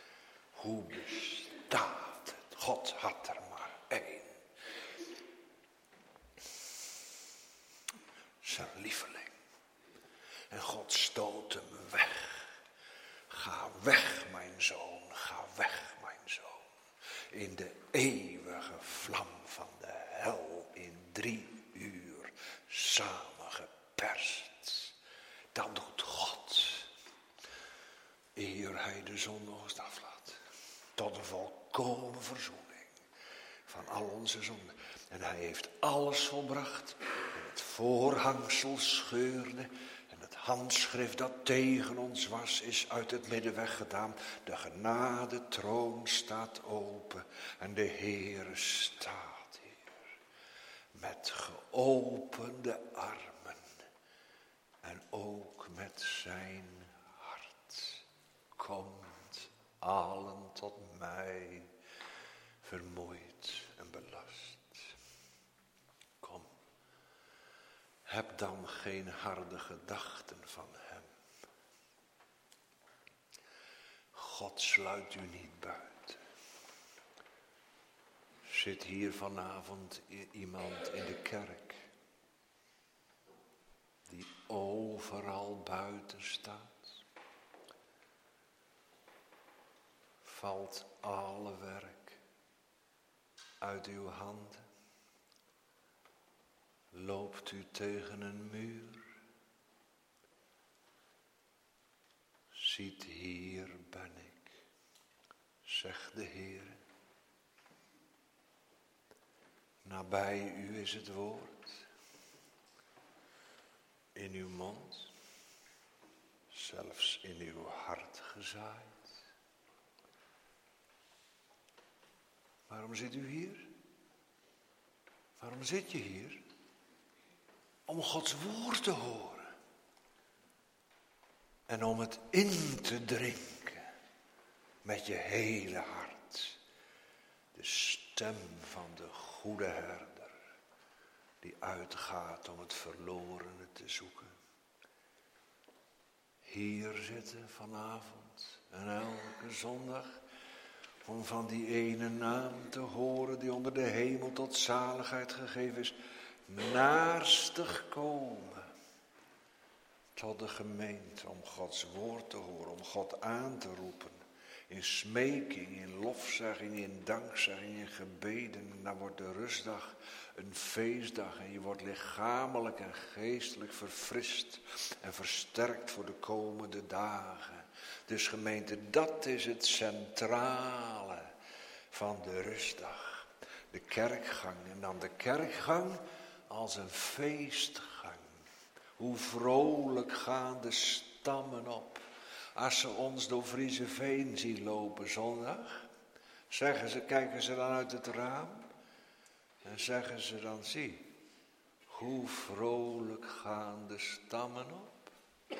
Hoe bestaat het? God had er maar één. Zijn lieveling. En God stoot hem weg. Ga weg, mijn zoon, ga weg, mijn zoon. In de eeuwige vlam van de hel in 3 uur samengeperst. Dat doet God. Eer hij de zonde aflaat. Tot een volkomen verzoening van al onze zonden. En hij heeft alles volbracht. En het voorhangsel scheurde. Het handschrift dat tegen ons was, is uit het midden weggedaan. De genadetroon staat open en de Heere staat hier. Met geopende armen en ook met zijn hart. Komt allen tot mij, vermoeid en belast. Kom. Heb dan geen harde gedachten van hem. God sluit u niet buiten. Zit hier vanavond iemand in de kerk die overal buiten staat? Valt alle werk uit uw handen? Loopt u tegen een muur? Ziet, hier ben ik, zegt de Heer. Nabij u is het woord, in uw mond, zelfs in uw hart gezaaid. Waarom zit u hier? Waarom zit je hier? Om Gods woord te horen. En om het in te drinken met je hele hart. De stem van de goede herder die uitgaat om het verlorene te zoeken. Hier zitten vanavond en elke zondag om van die ene naam te horen die onder de hemel tot zaligheid gegeven is. Naarstig komen. Het tot de gemeente om Gods woord te horen, om God aan te roepen. In smeking, in lofzegging, in dankzegging, in gebeden. Dan wordt de rustdag een feestdag en je wordt lichamelijk en geestelijk verfrist en versterkt voor de komende dagen. Dus gemeente, dat is het centrale van de rustdag. De kerkgang en dan de kerkgang als een feestgang. Hoe vrolijk gaan de stammen op als ze ons door Frieseveen zien lopen zondag. Kijken ze dan uit het raam en zeggen ze dan, zie, hoe vrolijk gaan de stammen op.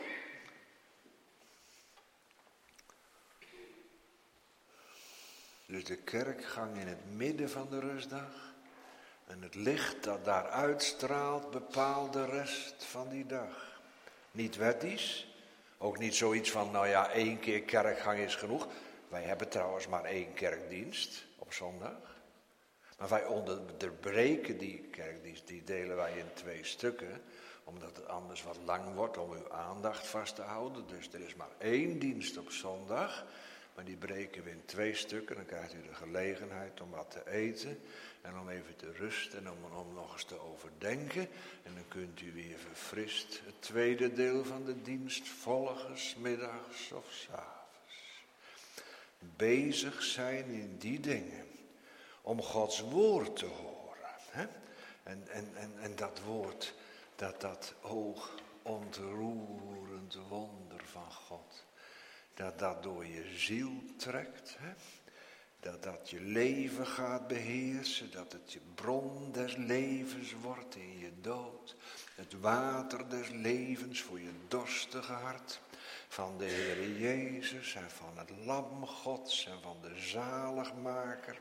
Dus de kerkgang in het midden van de rustdag. En het licht dat daar uitstraalt bepaalt de rest van die dag. Niet wettisch. Ook niet zoiets van, 1 keer kerkgang is genoeg. Wij hebben trouwens maar 1 kerkdienst op zondag. Maar wij onderbreken die kerkdienst, die delen wij in 2 stukken. Omdat het anders wat lang wordt om uw aandacht vast te houden. Dus er is maar 1 dienst op zondag. Maar die breken we in 2 stukken. Dan krijgt u de gelegenheid om wat te eten. En om even te rusten en om nog eens te overdenken. En dan kunt u weer verfrist het tweede deel van de dienst volgen, 's middags of 's avonds. Bezig zijn in die dingen. Om Gods woord te horen. Hè? En dat woord, dat ontroerend wonder van God. Dat door je ziel trekt. Hè? Dat je leven gaat beheersen, dat het je bron des levens wordt in je dood. Het water des levens voor je dorstige hart. Van de Heere Jezus en van het Lam Gods en van de Zaligmaker.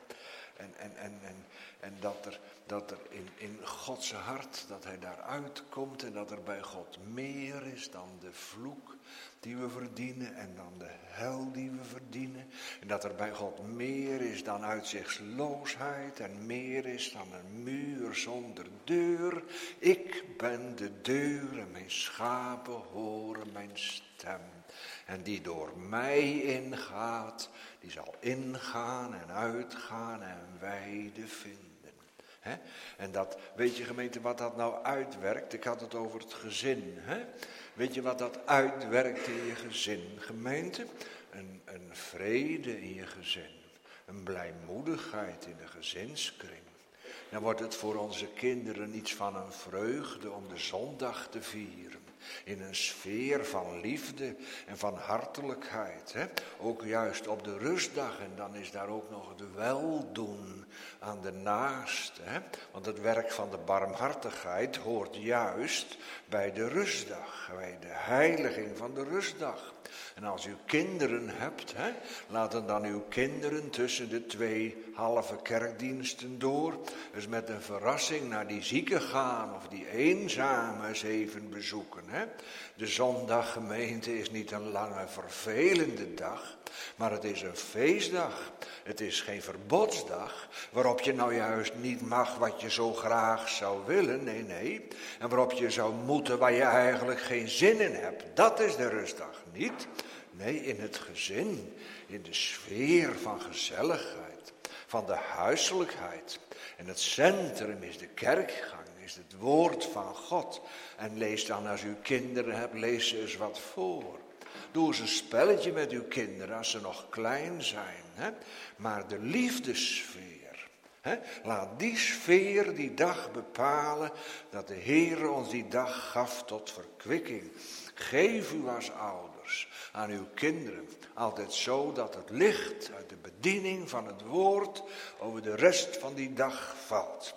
En dat er in Gods hart, dat hij daaruit komt en dat er bij God meer is dan de vloek die we verdienen en dan de hel die we verdienen. En dat er bij God meer is dan uitzichtsloosheid en meer is dan een muur zonder deur. Ik ben de deur en mijn schapen horen mijn stem. En die door mij ingaat, die zal ingaan en uitgaan en weide vinden. He? En dat, weet je gemeente wat dat nou uitwerkt? Ik had het over het gezin. He? Weet je wat dat uitwerkt in je gezin, gemeente? Een vrede in je gezin. Een blijmoedigheid in de gezinskring. Dan wordt het voor onze kinderen iets van een vreugde om de zondag te vieren. In een sfeer van liefde en van hartelijkheid. Hè? Ook juist op de rustdag. En dan is daar ook nog het weldoen aan de naaste. Hè? Want het werk van de barmhartigheid hoort juist bij de rustdag. Bij de heiliging van de rustdag. En als u kinderen hebt, laten dan uw kinderen tussen de 2 halve kerkdiensten door. Dus met een verrassing naar die zieken gaan of die eenzame eens even bezoeken. De zondaggemeente is niet een lange vervelende dag, maar het is een feestdag. Het is geen verbodsdag waarop je nou juist niet mag wat je zo graag zou willen. Nee. En waarop je zou moeten waar je eigenlijk geen zin in hebt. Dat is de rustdag niet. Nee, in het gezin, in de sfeer van gezelligheid, van de huiselijkheid. En het centrum is de kerkgang, is het woord van God. En lees dan als u kinderen hebt, lees ze eens wat voor. Doe eens een spelletje met uw kinderen als ze nog klein zijn. Hè? Maar de liefdessfeer, laat die sfeer die dag bepalen dat de Heer ons die dag gaf tot verkwikking. Geef u als ouders aan uw kinderen altijd zo dat het licht uit de bediening van het woord over de rest van die dag valt.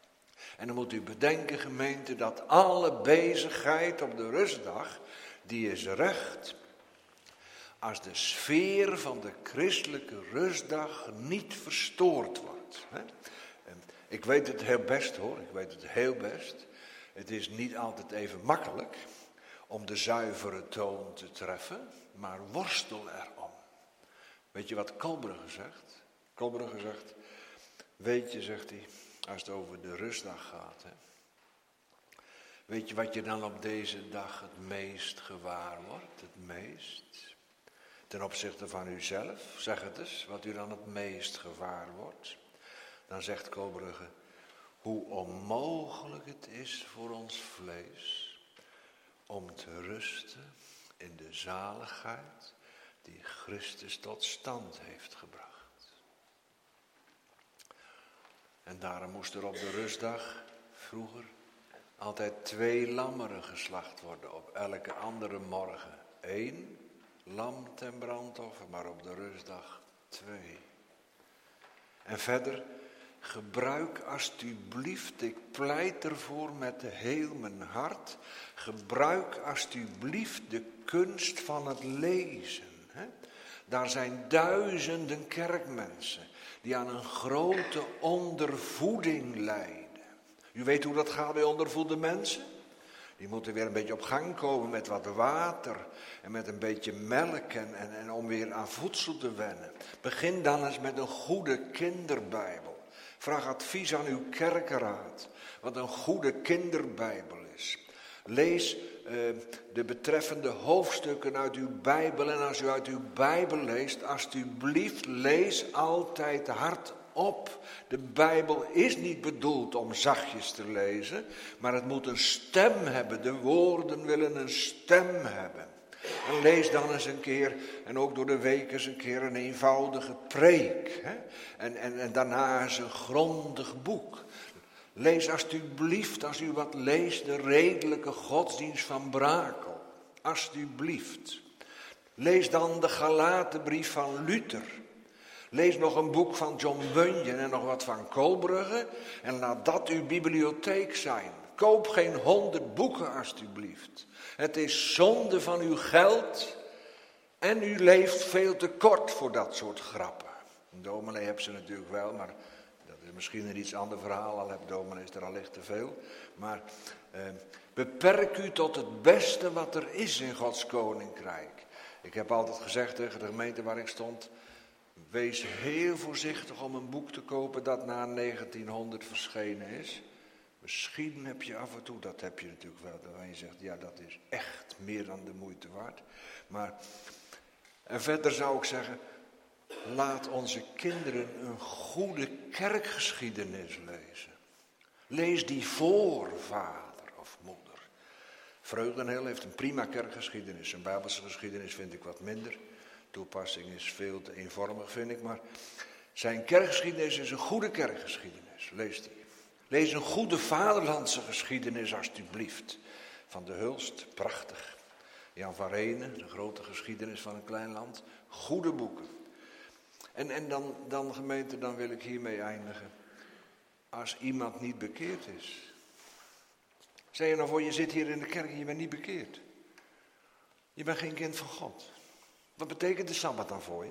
En dan moet u bedenken, gemeente, dat alle bezigheid op de rustdag, die is recht als de sfeer van de christelijke rustdag niet verstoord wordt. Ik weet het heel best hoor, ik weet het heel best. Het is niet altijd even makkelijk om de zuivere toon te treffen, maar worstel erom. Weet je wat Kolbrugge zegt? Kolbrugge zegt, weet je, zegt hij, als het over de rustdag gaat, Weet je wat je dan op deze dag het meest gewaar wordt? Het meest? Ten opzichte van uzelf, zeg het eens, wat u dan het meest gewaar wordt. Dan zegt Kobrugge, hoe onmogelijk het is voor ons vlees om te rusten in de zaligheid die Christus tot stand heeft gebracht. En daarom moest er op de rustdag vroeger altijd 2 lammeren geslacht worden op elke andere morgen. 1 lam ten brandoffer, maar op de rustdag 2. En verder, gebruik alsjeblieft, ik pleit ervoor met heel mijn hart, gebruik alsjeblieft de kunst van het lezen. Hè? Daar zijn duizenden kerkmensen die aan een grote ondervoeding lijden. U weet hoe dat gaat bij ondervoede mensen? Die moeten weer een beetje op gang komen met wat water en met een beetje melk en om weer aan voedsel te wennen. Begin dan eens met een goede kinderbijbel. Vraag advies aan uw kerkenraad wat een goede kinderbijbel is. Lees de betreffende hoofdstukken uit uw Bijbel en als u uit uw Bijbel leest, alsjeblieft lees altijd hardop. De Bijbel is niet bedoeld om zachtjes te lezen, maar het moet een stem hebben. De woorden willen een stem hebben. En lees dan eens een keer, en ook door de week eens een keer een eenvoudige preek. Hè? En daarna eens een grondig boek. Lees alsjeblieft, als u wat leest, de redelijke godsdienst van Brakel. Alsjeblieft. Lees dan de Galatenbrief van Luther. Lees nog een boek van John Bunyan en nog wat van Kobrugge. En laat dat uw bibliotheek zijn. Koop geen 100 boeken alsjeblieft. Het is zonde van uw geld en u leeft veel te kort voor dat soort grappen. Een dominee heeft ze natuurlijk wel, maar dat is misschien een iets ander verhaal. Al heb dominees er allicht te veel. Maar beperk u tot het beste wat er is in Gods koninkrijk. Ik heb altijd gezegd tegen de gemeente waar ik stond, wees heel voorzichtig om een boek te kopen dat na 1900 verschenen is. Misschien heb je af en toe, dat heb je natuurlijk wel, waarin je zegt, ja, dat is echt meer dan de moeite waard. Maar, en verder zou ik zeggen, laat onze kinderen een goede kerkgeschiedenis lezen. Lees die voor vader of moeder. Vreugdenheel heeft een prima kerkgeschiedenis. Zijn Bijbelse geschiedenis vind ik wat minder. Toepassing is veel te eenvormig, vind ik. Maar zijn kerkgeschiedenis is een goede kerkgeschiedenis. Lees die. Lees een goede vaderlandse geschiedenis alstublieft. Van de Hulst, prachtig. Jan van Renen, de grote geschiedenis van een klein land. Goede boeken. En dan gemeente, dan wil ik hiermee eindigen. Als iemand niet bekeerd is. Zeg je nou voor, je zit hier in de kerk en je bent niet bekeerd. Je bent geen kind van God. Wat betekent de Sabbat dan voor je?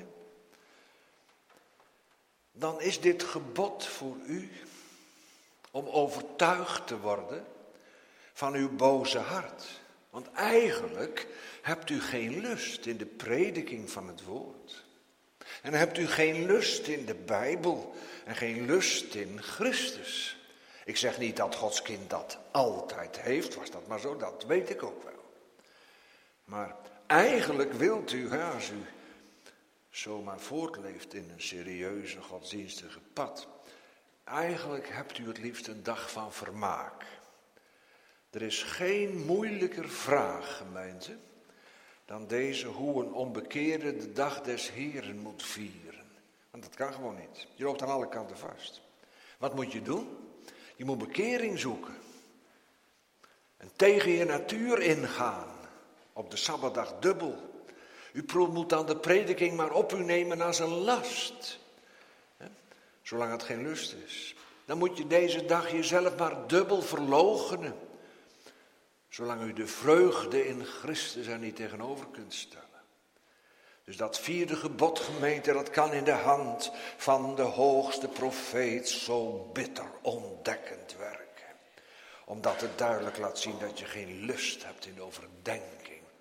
Dan is dit gebod voor u om overtuigd te worden van uw boze hart. Want eigenlijk hebt u geen lust in de prediking van het woord. En hebt u geen lust in de Bijbel en geen lust in Christus. Ik zeg niet dat Gods kind dat altijd heeft, was dat maar zo, dat weet ik ook wel. Maar eigenlijk wilt u, als u zomaar voortleeft in een serieuze godsdienstige pad, eigenlijk hebt u het liefst een dag van vermaak. Er is geen moeilijker vraag, gemeente, dan deze hoe een onbekeerde de dag des Heren moet vieren. Want dat kan gewoon niet. Je loopt aan alle kanten vast. Wat moet je doen? Je moet bekering zoeken. En tegen je natuur ingaan. Op de Sabbatdag dubbel. U moet dan de prediking maar op u nemen als een last. Zolang het geen lust is. Dan moet je deze dag jezelf maar dubbel verloochenen. Zolang u de vreugde in Christus er niet tegenover kunt stellen. Dus dat 4e gebod, gemeente, dat kan in de hand van de hoogste profeet zo bitter ontdekkend werken. Omdat het duidelijk laat zien dat je geen lust hebt in overdenking.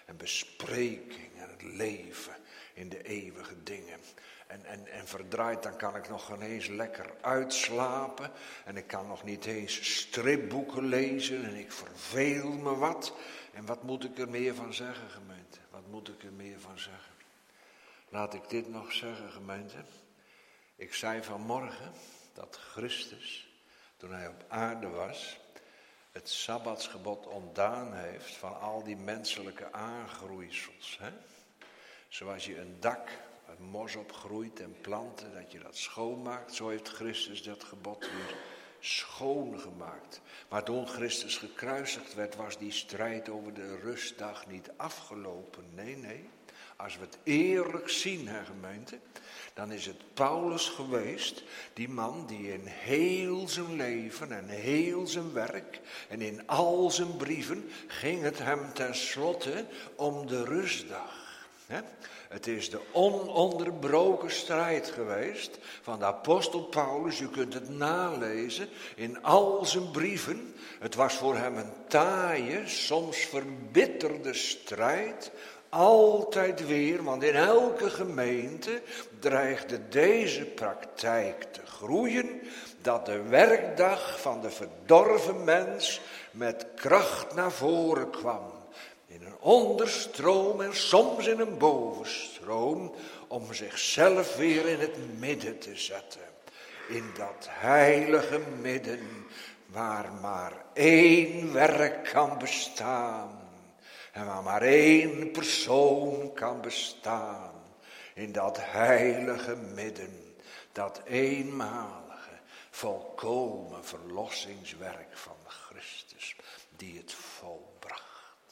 en bespreking en het leven in de eeuwige dingen. En verdraaid, dan kan ik nog ineens lekker uitslapen. En ik kan nog niet eens stripboeken lezen en ik verveel me wat. En wat moet ik er meer van zeggen, gemeente? Wat moet ik er meer van zeggen? Laat ik dit nog zeggen, gemeente. Ik zei vanmorgen dat Christus, toen hij op aarde was, het sabbatsgebod ontdaan heeft van al die menselijke aangroeisels. Hè? Zoals je een dak, het mos opgroeit en planten, dat je dat schoonmaakt. Zo heeft Christus dat gebod weer schoongemaakt. Maar toen Christus gekruisigd werd, was die strijd over de rustdag niet afgelopen. Nee. Als we het eerlijk zien, hè, gemeente, dan is het Paulus geweest, die man die in heel zijn leven en heel zijn werk en in al zijn brieven ging het hem tenslotte om de rustdag. Hè? Het is de ononderbroken strijd geweest van de apostel Paulus. U kunt het nalezen in al zijn brieven. Het was voor hem een taaie, soms verbitterde strijd. Altijd weer, want in elke gemeente dreigde deze praktijk te groeien, dat de werkdag van de verdorven mens met kracht naar voren kwam. In een onderstroom en soms in een bovenstroom, om zichzelf weer in het midden te zetten. In dat heilige midden, waar maar één werk kan bestaan. En waar maar één persoon kan bestaan. In dat heilige midden, dat eenmalige, volkomen verlossingswerk van Christus, die het volbracht.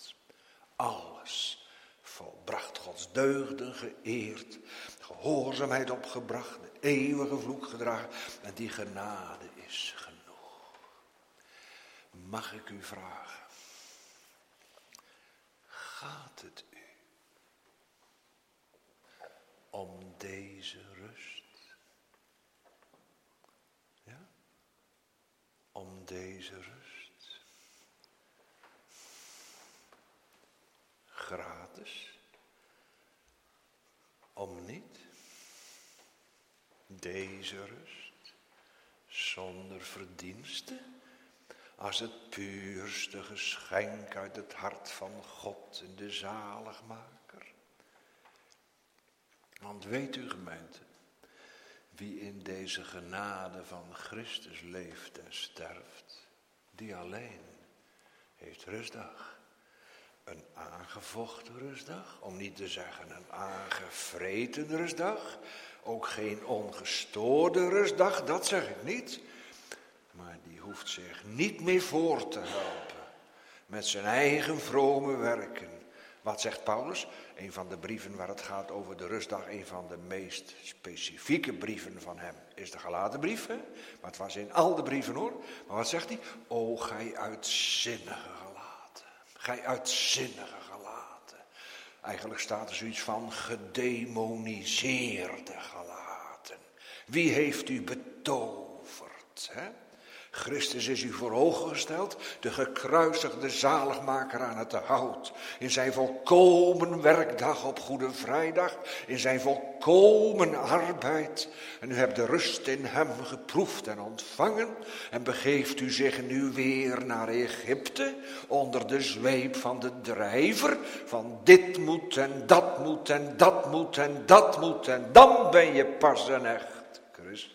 Alles volbracht, Gods deugden geëerd, gehoorzaamheid opgebracht, de eeuwige vloek gedragen. En die genade is genoeg. Mag ik u vragen, gaat het u om deze rust? Ja? Om deze rust. Gratis. Om niet. Deze rust. Zonder verdienste. Als het puurste geschenk uit het hart van God en de zaligmaker. Want weet u, gemeente, wie in deze genade van Christus leeft en sterft, die alleen heeft rustdag. Een aangevochten rustdag, om niet te zeggen een aangevreten rustdag. Ook geen ongestoorde rustdag, dat zeg ik niet. Maar die hoeft zich niet meer voor te helpen met zijn eigen vrome werken. Wat zegt Paulus? Een van de brieven waar het gaat over de rustdag, een van de meest specifieke brieven van hem, is de Galatenbrief. Hè? Maar het was in al de brieven hoor. Maar wat zegt hij? O, gij uitzinnige gelaten. Gij uitzinnige gelaten. Eigenlijk staat er zoiets van gedemoniseerde gelaten. Wie heeft u betoverd, hè? Christus is u voor ogen gesteld, de gekruisigde zaligmaker aan het hout. In zijn volkomen werkdag op Goede Vrijdag, in zijn volkomen arbeid. En u hebt de rust in hem geproefd en ontvangen. En begeeft u zich nu weer naar Egypte, onder de zweep van de drijver. Van dit moet en dat moet en dat moet en dat moet. En dan ben je pas een echt Christus.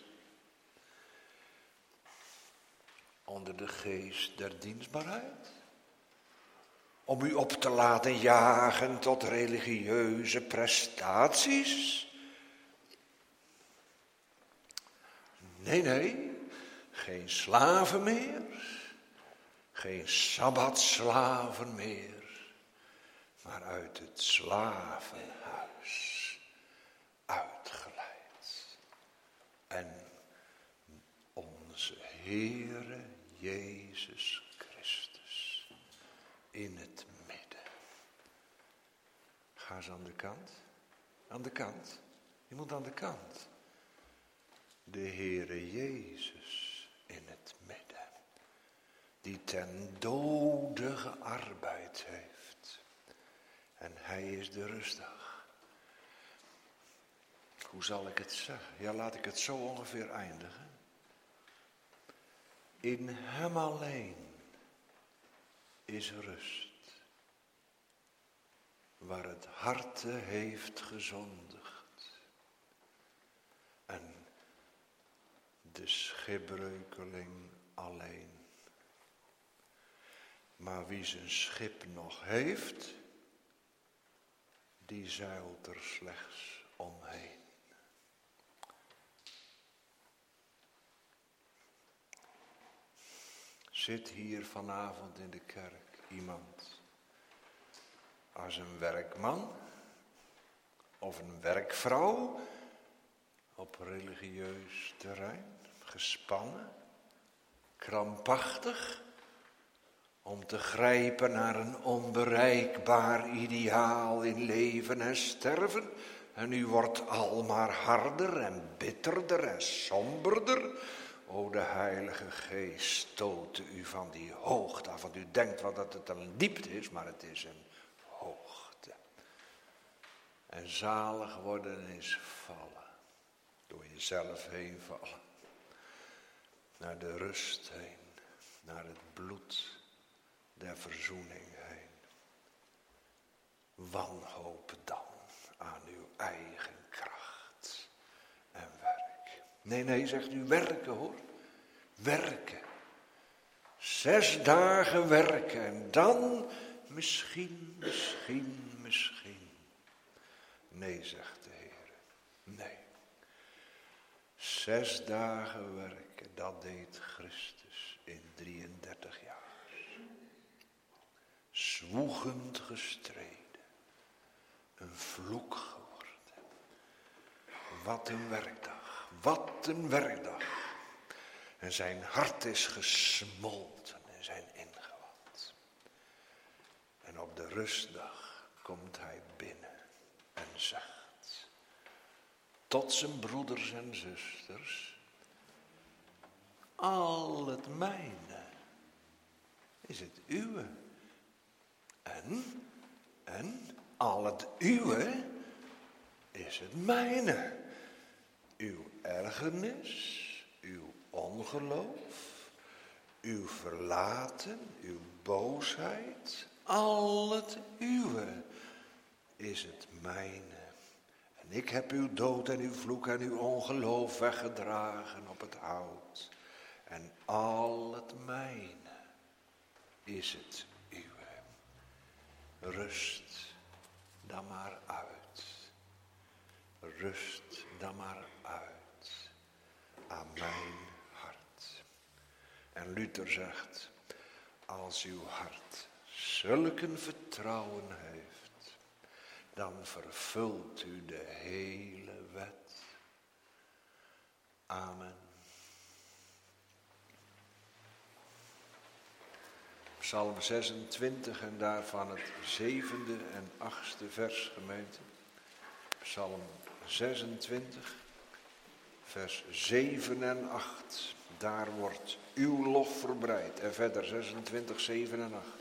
Onder de geest der dienstbaarheid. Om u op te laten jagen tot religieuze prestaties. Nee, geen slaven meer. Geen sabbatslaven meer. Maar uit het slavenhuis uitgeleid. En onze Heere Jezus Christus in het midden. Ga eens aan de kant. Aan de kant. Je moet aan de kant. De Heere Jezus in het midden. Die ten dode gearbeid heeft. En hij is de rustdag. Hoe zal ik het zeggen? Ja, laat ik het zo ongeveer eindigen. In hem alleen is rust. Waar het harte heeft gezondigd. En de schipbreukeling alleen. Maar wie zijn schip nog heeft, die zeilt er slechts omheen. Zit hier vanavond in de kerk iemand als een werkman of een werkvrouw op religieus terrein, gespannen, krampachtig, om te grijpen naar een onbereikbaar ideaal in leven en sterven. En u wordt al maar harder en bitterder en somberder. O, de Heilige Geest stoot u van die hoogte af. Want u denkt wel dat het een diepte is, maar het is een hoogte. En zalig worden is vallen. Door jezelf heen vallen. Naar de rust heen. Naar het bloed der verzoening heen. Wanhoop dan aan uw eigen kracht en werk. Nee, zegt u, werken hoor. Werken. 6 dagen werken en dan misschien. Nee, zegt de Heer. Nee. 6 dagen werken, dat deed Christus in 33 jaar. Zwoegend gestreden. Een vloek geworden. Wat een werkdag. Wat een werkdag. En zijn hart is gesmolten in zijn ingewand. En op de rustdag komt hij binnen en zegt tot zijn broeders en zusters: al het mijne is het uwe. En al het uwe is het mijne. Uw ergernis, uw ongeloof, uw verlaten, uw boosheid, al het uwe is het mijne. En ik heb uw dood en uw vloek en uw ongeloof weggedragen op het hout. En al het mijne is het uwe. Rust dan maar uit. Rust dan maar uit aan mijn hart. En Luther zegt, als uw hart zulk een vertrouwen heeft, dan vervult u de hele wet. Amen. Psalm 26 en daarvan het 7e en 8e vers, gemeente. Psalm 26, vers 7 en 8. Daar wordt uw lof verbreid. En verder 26, 7 en 8.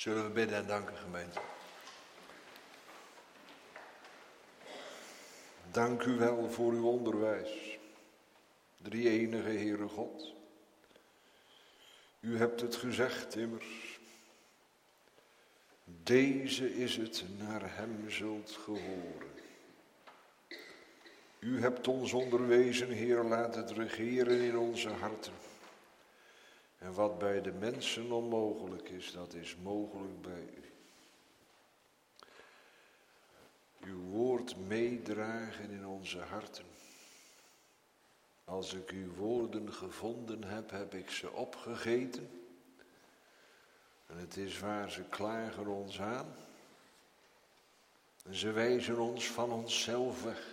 Zullen we bidden en danken, gemeente. Dank u wel voor uw onderwijs, drie-enige Heere God. U hebt het gezegd immers. Deze is het, naar hem zult gehoren. U hebt ons onderwezen, Heer, laat het regeren in onze harten. En wat bij de mensen onmogelijk is, dat is mogelijk bij u. Uw woord meedragen in onze harten. Als ik uw woorden gevonden heb, heb ik ze opgegeten. En het is waar, ze klagen ons aan. En ze wijzen ons van onszelf weg.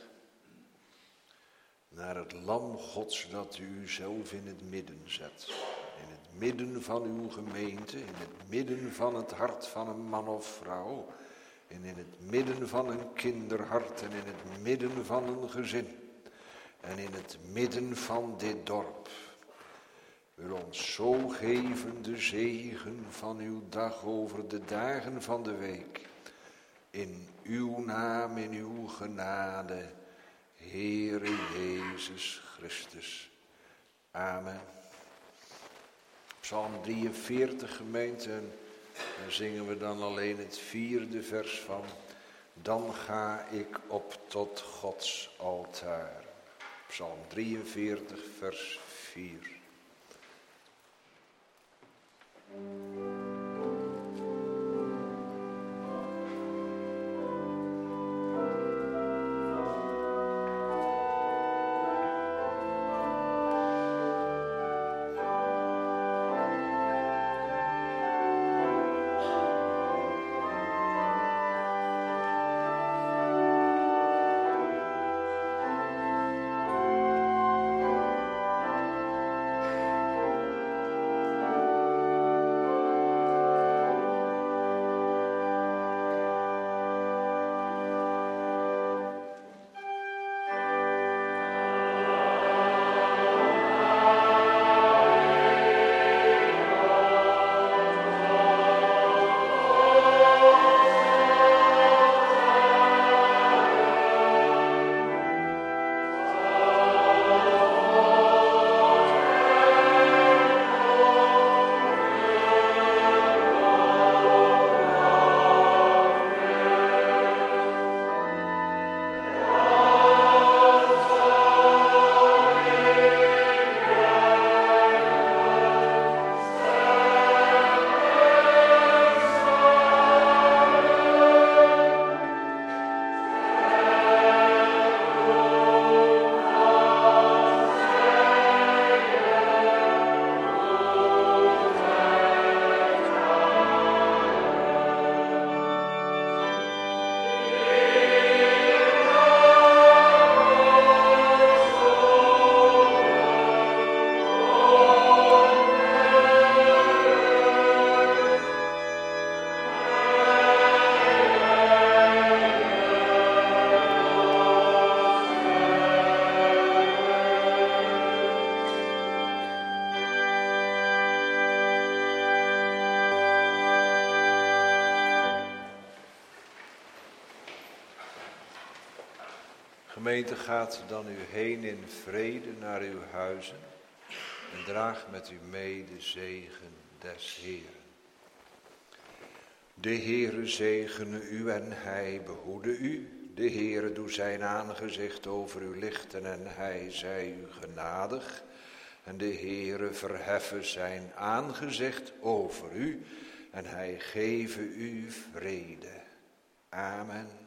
Naar het lam Gods dat u zelf in het midden zet. In het midden van uw gemeente, in het midden van het hart van een man of vrouw. En in het midden van een kinderhart en in het midden van een gezin. En in het midden van dit dorp. Wil ons zo geven de zegen van uw dag over de dagen van de week. In uw naam, in uw genade, Heere Jezus Christus. Amen. Psalm 43, gemeente, en daar zingen we dan alleen het 4e vers van. Dan ga ik op tot Gods altaar. Psalm 43, vers 4. Gemeente, gaat dan u heen in vrede naar uw huizen en draag met u mee de zegen des Heeren. De Heere zegene u en hij behoede u. De Heere doe zijn aangezicht over u lichten en hij zij u genadig. En de Heere verheffe zijn aangezicht over u en hij geve u vrede. Amen.